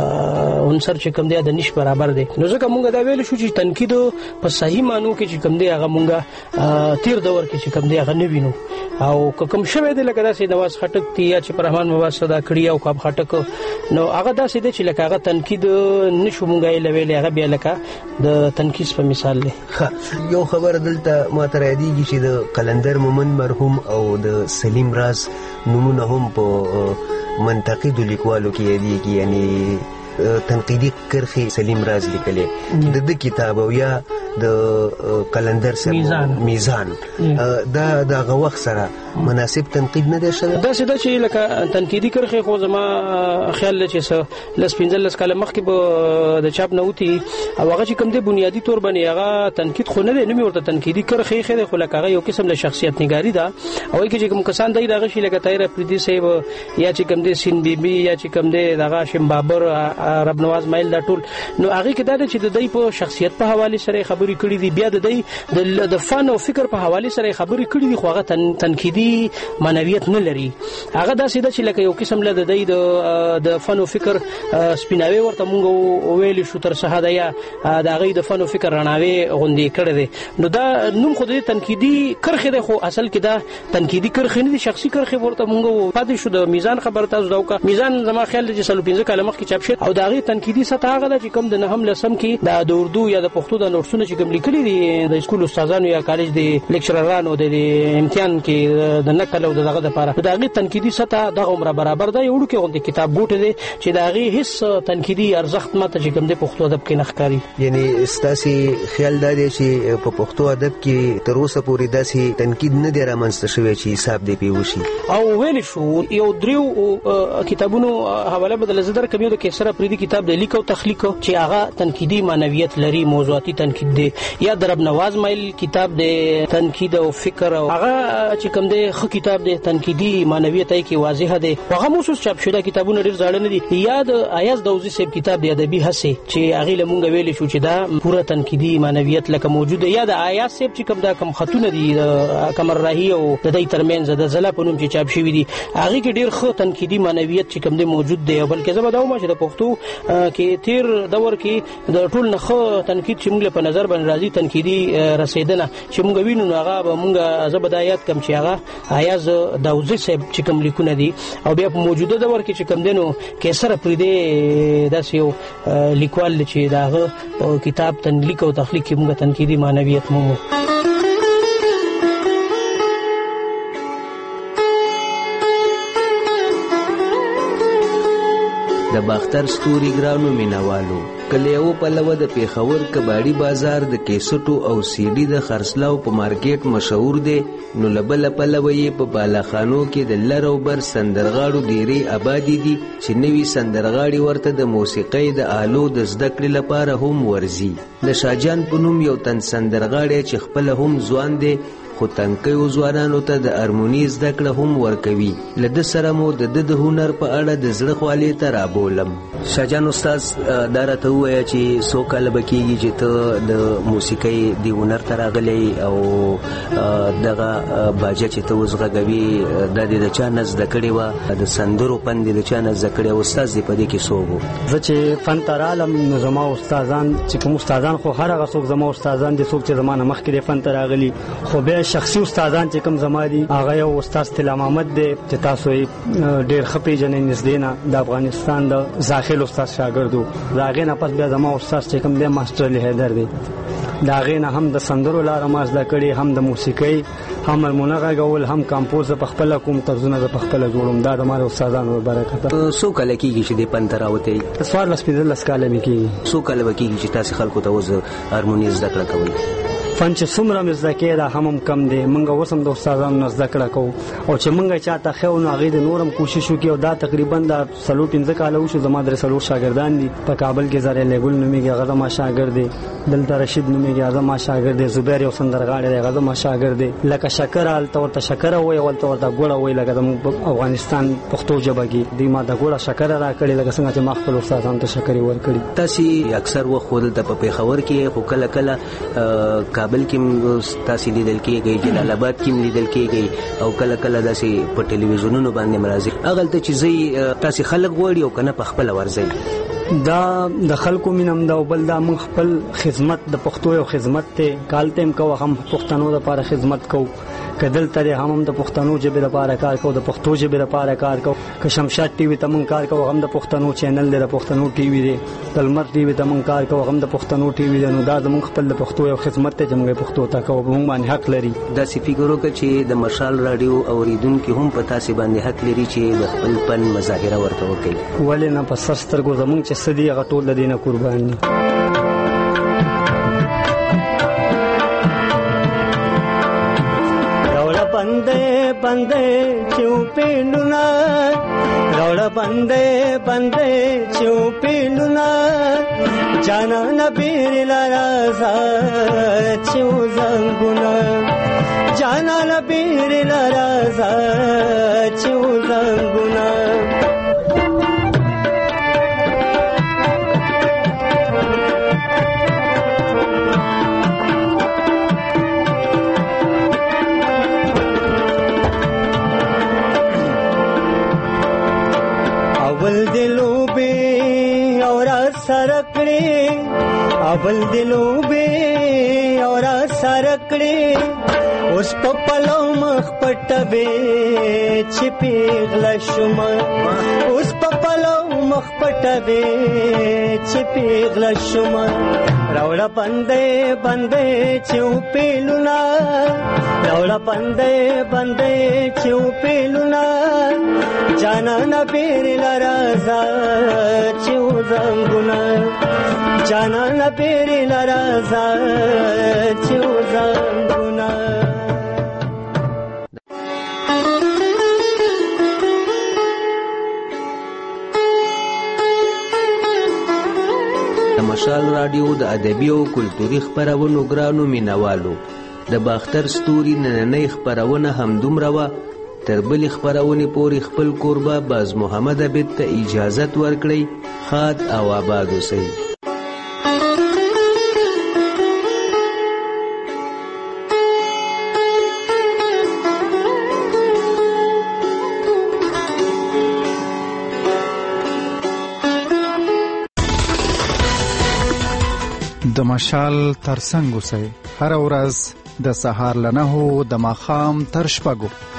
عنصر چې کوم دی د نش برابر دی نو ځکه مونږ دا ویل شو چې تنقید په صحیح مانو کې چې کوم دی هغه مونږه تیر دور کې چې کوم دی هغه نه وینو او کوم شوه دی لکه داسې نواز خټک تی یا چې پرهمان مواز صدا کړی او کاب خټک نو هغه داسې دی چې لکه هغه تنقید نشو مونږه لویل هغه بیا لکه د تنقید په مثال دی. یو خبر دلته ما تر یادېږي چې د قلندر مومن مرحوم او د سلیم راز نومونه هم په منتقدو لیکوالو کې یادېږي یعنی تنقیدي کرخي سلیم راز لیکلې د کتاب او یا د قلندر سره میزان دا د وخت سره مناسب تنقید نه دی شوی دا څه چې لکه تنقیدي کرخي خو زما خیال چې لس 15 کاله مخکې به د چاپ نه وتی او هغه چې کوم دی بنیادی تور باندې هغه تنقید خو نه دی نو ورته تنقیدي کرخي خو خو لکه هغه یو قسم د شخصیت نگاری ده او کې چې کوم کسان دی دغه شي لکه تایر پریدي صاحب یا چې کوم دی سین بیبي یا چې کوم دی دغه شم بابر رب نواز مایل دا ټول نو هغه کې دا چې د دې په شخصیت په حواله سره خبرې کړې دي بیا د دې د فن او فکر په حواله سره خبرې کړې دي خو هغه تنقیدي معنویت نه لري هغه دا سیده چې لکه یو قسم له د د فن او فکر سپیناوي ورته مونږ ویل شو تر شهاده یا د هغه د فن او فکر رڼاوي غونډې کړې دي نو دا نوم خو د تنقیدي کرخه ده خو اصل کې دا تنقیدي کرخه نه دي شخصي کرخه ورته مونږ پاتې شو د میزان خبره تاسو دا وکړه میزان زما خیال دی چې 15 کاله مخکې چاپ شوی او دا غي تنقیدي سطح هغه چې کوم د نهم لسم کې د اردو یا د پښتو د نورسونه چې کوم لیکلي دي د اسکول استادانو یا کالج د لیکچررانو د امتحان کې د نقل او دغه لپاره د هغه تنقیدي سطح د عمر برابر ده. یو کې غونډه کتاب بوټ دی چې د هغه هیڅ تنقیدي ارزښت ماته چې کوم د پښتو ادب کې نخکاری. یعنی ستاسي خیال دا دی چې په پښتو ادب کې تر اوسه پورې داسې تنقید نه دی رامنځته شوی چې حساب دی پیوشي او ویل شو یو دریو کتابونو حواله بدل زدر کمیو د کیسره پریدي کتاب د لیک او تخلیق چې هغه تنقیدي معنویت لري، موضوعاتي تنقید دی، یا درب نواز مایل کتاب د تنقید او فکر او هغه چې کوم دی خو کتاب د تنقیدي معنویت ای کې واضح دی. هغه موسوس چاپ شوی کتابونه ډیر ځاړه نه دي. یا د ایاز دوزی صاحب کتاب د ادبي هڅه چې هغه لمونږ ویل شو چې دا پوره تنقیدي معنویت لکه موجود دی. یا د ایاز صاحب چې کوم دا کم خطونه دي کمر راهي او د دې ترمنځ د زلا په نوم چې چاپ شوی دي هغه کې ډیر خو تنقیدي معنویت چې کوم دی موجود دی. بلکې زما دا و چې د پښتو کې تیر دور کې د ټول نه تنقید چې موږ په نظر باندې راځي تنقیدي رسیدنه چې موږ وینو هغه به موږ زبدایات کم چې هغه ایاز دوزی صاحب چې کوم لیکونه دي او بیا په موجوده دور کې چې کوم دینو کیسره پریدي داس یو لیکوال چې داغه کتاب تنلیک او تخلیق کې موږ تنقیدي معنویت مو د باختر ستوري ګرانو مینوالو کله یو پلوه د پیښور کباړي بازار د کیسټو او سی ډي د خرڅلاو په مارکیټ مشهور دی نو لبل پلوه یې په بالاخانو کې د لروبر سندرغاړو ډیری آبادی دي چې نوی سندرغاړي ورته د موسیقۍ د آلو د زده کړې لپاره هم ورزي. د شاجان په نوم یو تن سندرغاړي چې خپل هم ځوان دی خو تنکیو ځوانانو ته د هارموني زده کړه هم ورکوي. له ده سره مو د هنر په اړه د زړه خوالې ته رابولم. شاجان استاد دا راته ووایه چې څو کاله به کېږي چې ته د موسیقۍ د هنر ته راغلی او دغه باجه چې ته اوس غږوي دا د چا نه زده کړې وه د سندرو پند د چا نه زده کړې او استاد دې په دې کې څوک و؟ زه چې فن ته رالم نو زما استادان چې کوم استادان خو هر هغه څوک زما استادان دي څوک چې زما نه مخکې د فن ته راغلي خو بیا شخصي استادان چې کوم زما دي هغه یو استاد طلا محمد دی چې تاسو یې ډېر ښه پېژنئ نږدې نه د افغانستان د زاخل استاد شاګرد و. د هغې نه پس بیا زما استاد چې کوم دی ماسټر علي حیدر دی. د هغې نه هم د سندرو لاره ما زده کړې هم د موسیقۍ هم هارمونه غږول هم کمپوز په خپله کوم طرزونه زه په خپله جوړوم. دا د ما د استادانو برکت. څو کاله کېږي چې دې فن ته راوتئ؟ 14-15 کاله مې کېږي. څو کاله به کېږي چې تاسې خلکو ته اوس هارموني زده کړه کوئ؟ فن چې څومره مې زده کړی دا هم کم دی. موږ اوس هم د استادانو نه زده کړه کوو او چې موږ چاته ښیو نو هغې د نور هم کوشش وکړي او دا تقریبا د 4-5 کاله وشو. زما 3 شاګردان دي. په کابل کې زر علی ګل نومېږي هغه زما شاګرد دی. دلته رشید نومېږي هغه زما شاګرد دی. زبیر یو سندرغاړی دی هغه زما شاګرد دی. لکه شکر هلته ورته شکره وایي او هلته ورته ګوړه وایي لکه زموږ افغانستان پښتو ژبه کې دوی ما ته ګوړه شکره راکړې لکه څنګه چې ما خپل استادانو ته شکرې ورکړي. تاسې اکثر وخت خو دلته په پېښور کې خو کله کله کابل کې تاسې لیدل کېږئ، جلال آباد کې هم لیدل کېږئ او کله کله داسې په ټلویزیونونو باندې مرازي. هغلته چې ځئ تاسې خلک غواړي او که نه په خپله ورځئ؟ دا د خلکو مینم دا او بل دا موږ خپل خدمت د پښتو یو خدمت دی. کالته هم کوو هم پښتنو لپاره خدمت کوو که دلته دی هم د پښتنو ژبې لپاره کار کوو د پښتو ژبې لپاره کار کوو. که شمشاد ټي وي ته موږ کار کوو هم د پښتنو چینل دی د پښتنو ټي وي دی. د لمر ټي وي ته موږ کار کوو هم د پښتنو ټي وي دی. نو دا زموږ خپل د پښتو یو خدمت دی چې موږ پښتو ته کوو. موږ باندې حق لري. داسې فکر وکړه چې د مشال راډیو اوریدونکي هم په تاسې باندې حق لري چې د خپل فن مظاهره ورته وکړي. ولې نه؟ په سر سترګو زموږ چې څه دي هغه ټول د دې نه قربان دي. बंदे बंदे चुपी लुना रौड़ा बंदे बंदे चुपी लुना जाना नबीर लराजा चू जंगुना जाना नबीर लराजा चू जंगुना अबल दिलों बे और सरकड़े उस पपलो मख पटबे छिपी लशुमा उस पपलो مخ پټوي چې پیغله شوم راوړه بندې بندې چې پیلونا راوړه بندې بندې چې پیلونا جانانا پیر لرازا چې زنګونا جانانا پیر لرازا چې زنګونا. مشال رادیو د ادبي او کلتوري خبرونو ګرانو مینوالو د باختر ستوري نننۍ خبرونه همدومره وه. تر بلې خبرونې پورې خپل کوربه باز محمد عبید ته اجازت ورکړئ. ښاد او آباد اوسئ. د مشال ترڅنګ اوسئ. هر ورځ د سهار له 9 د ماښام تر 6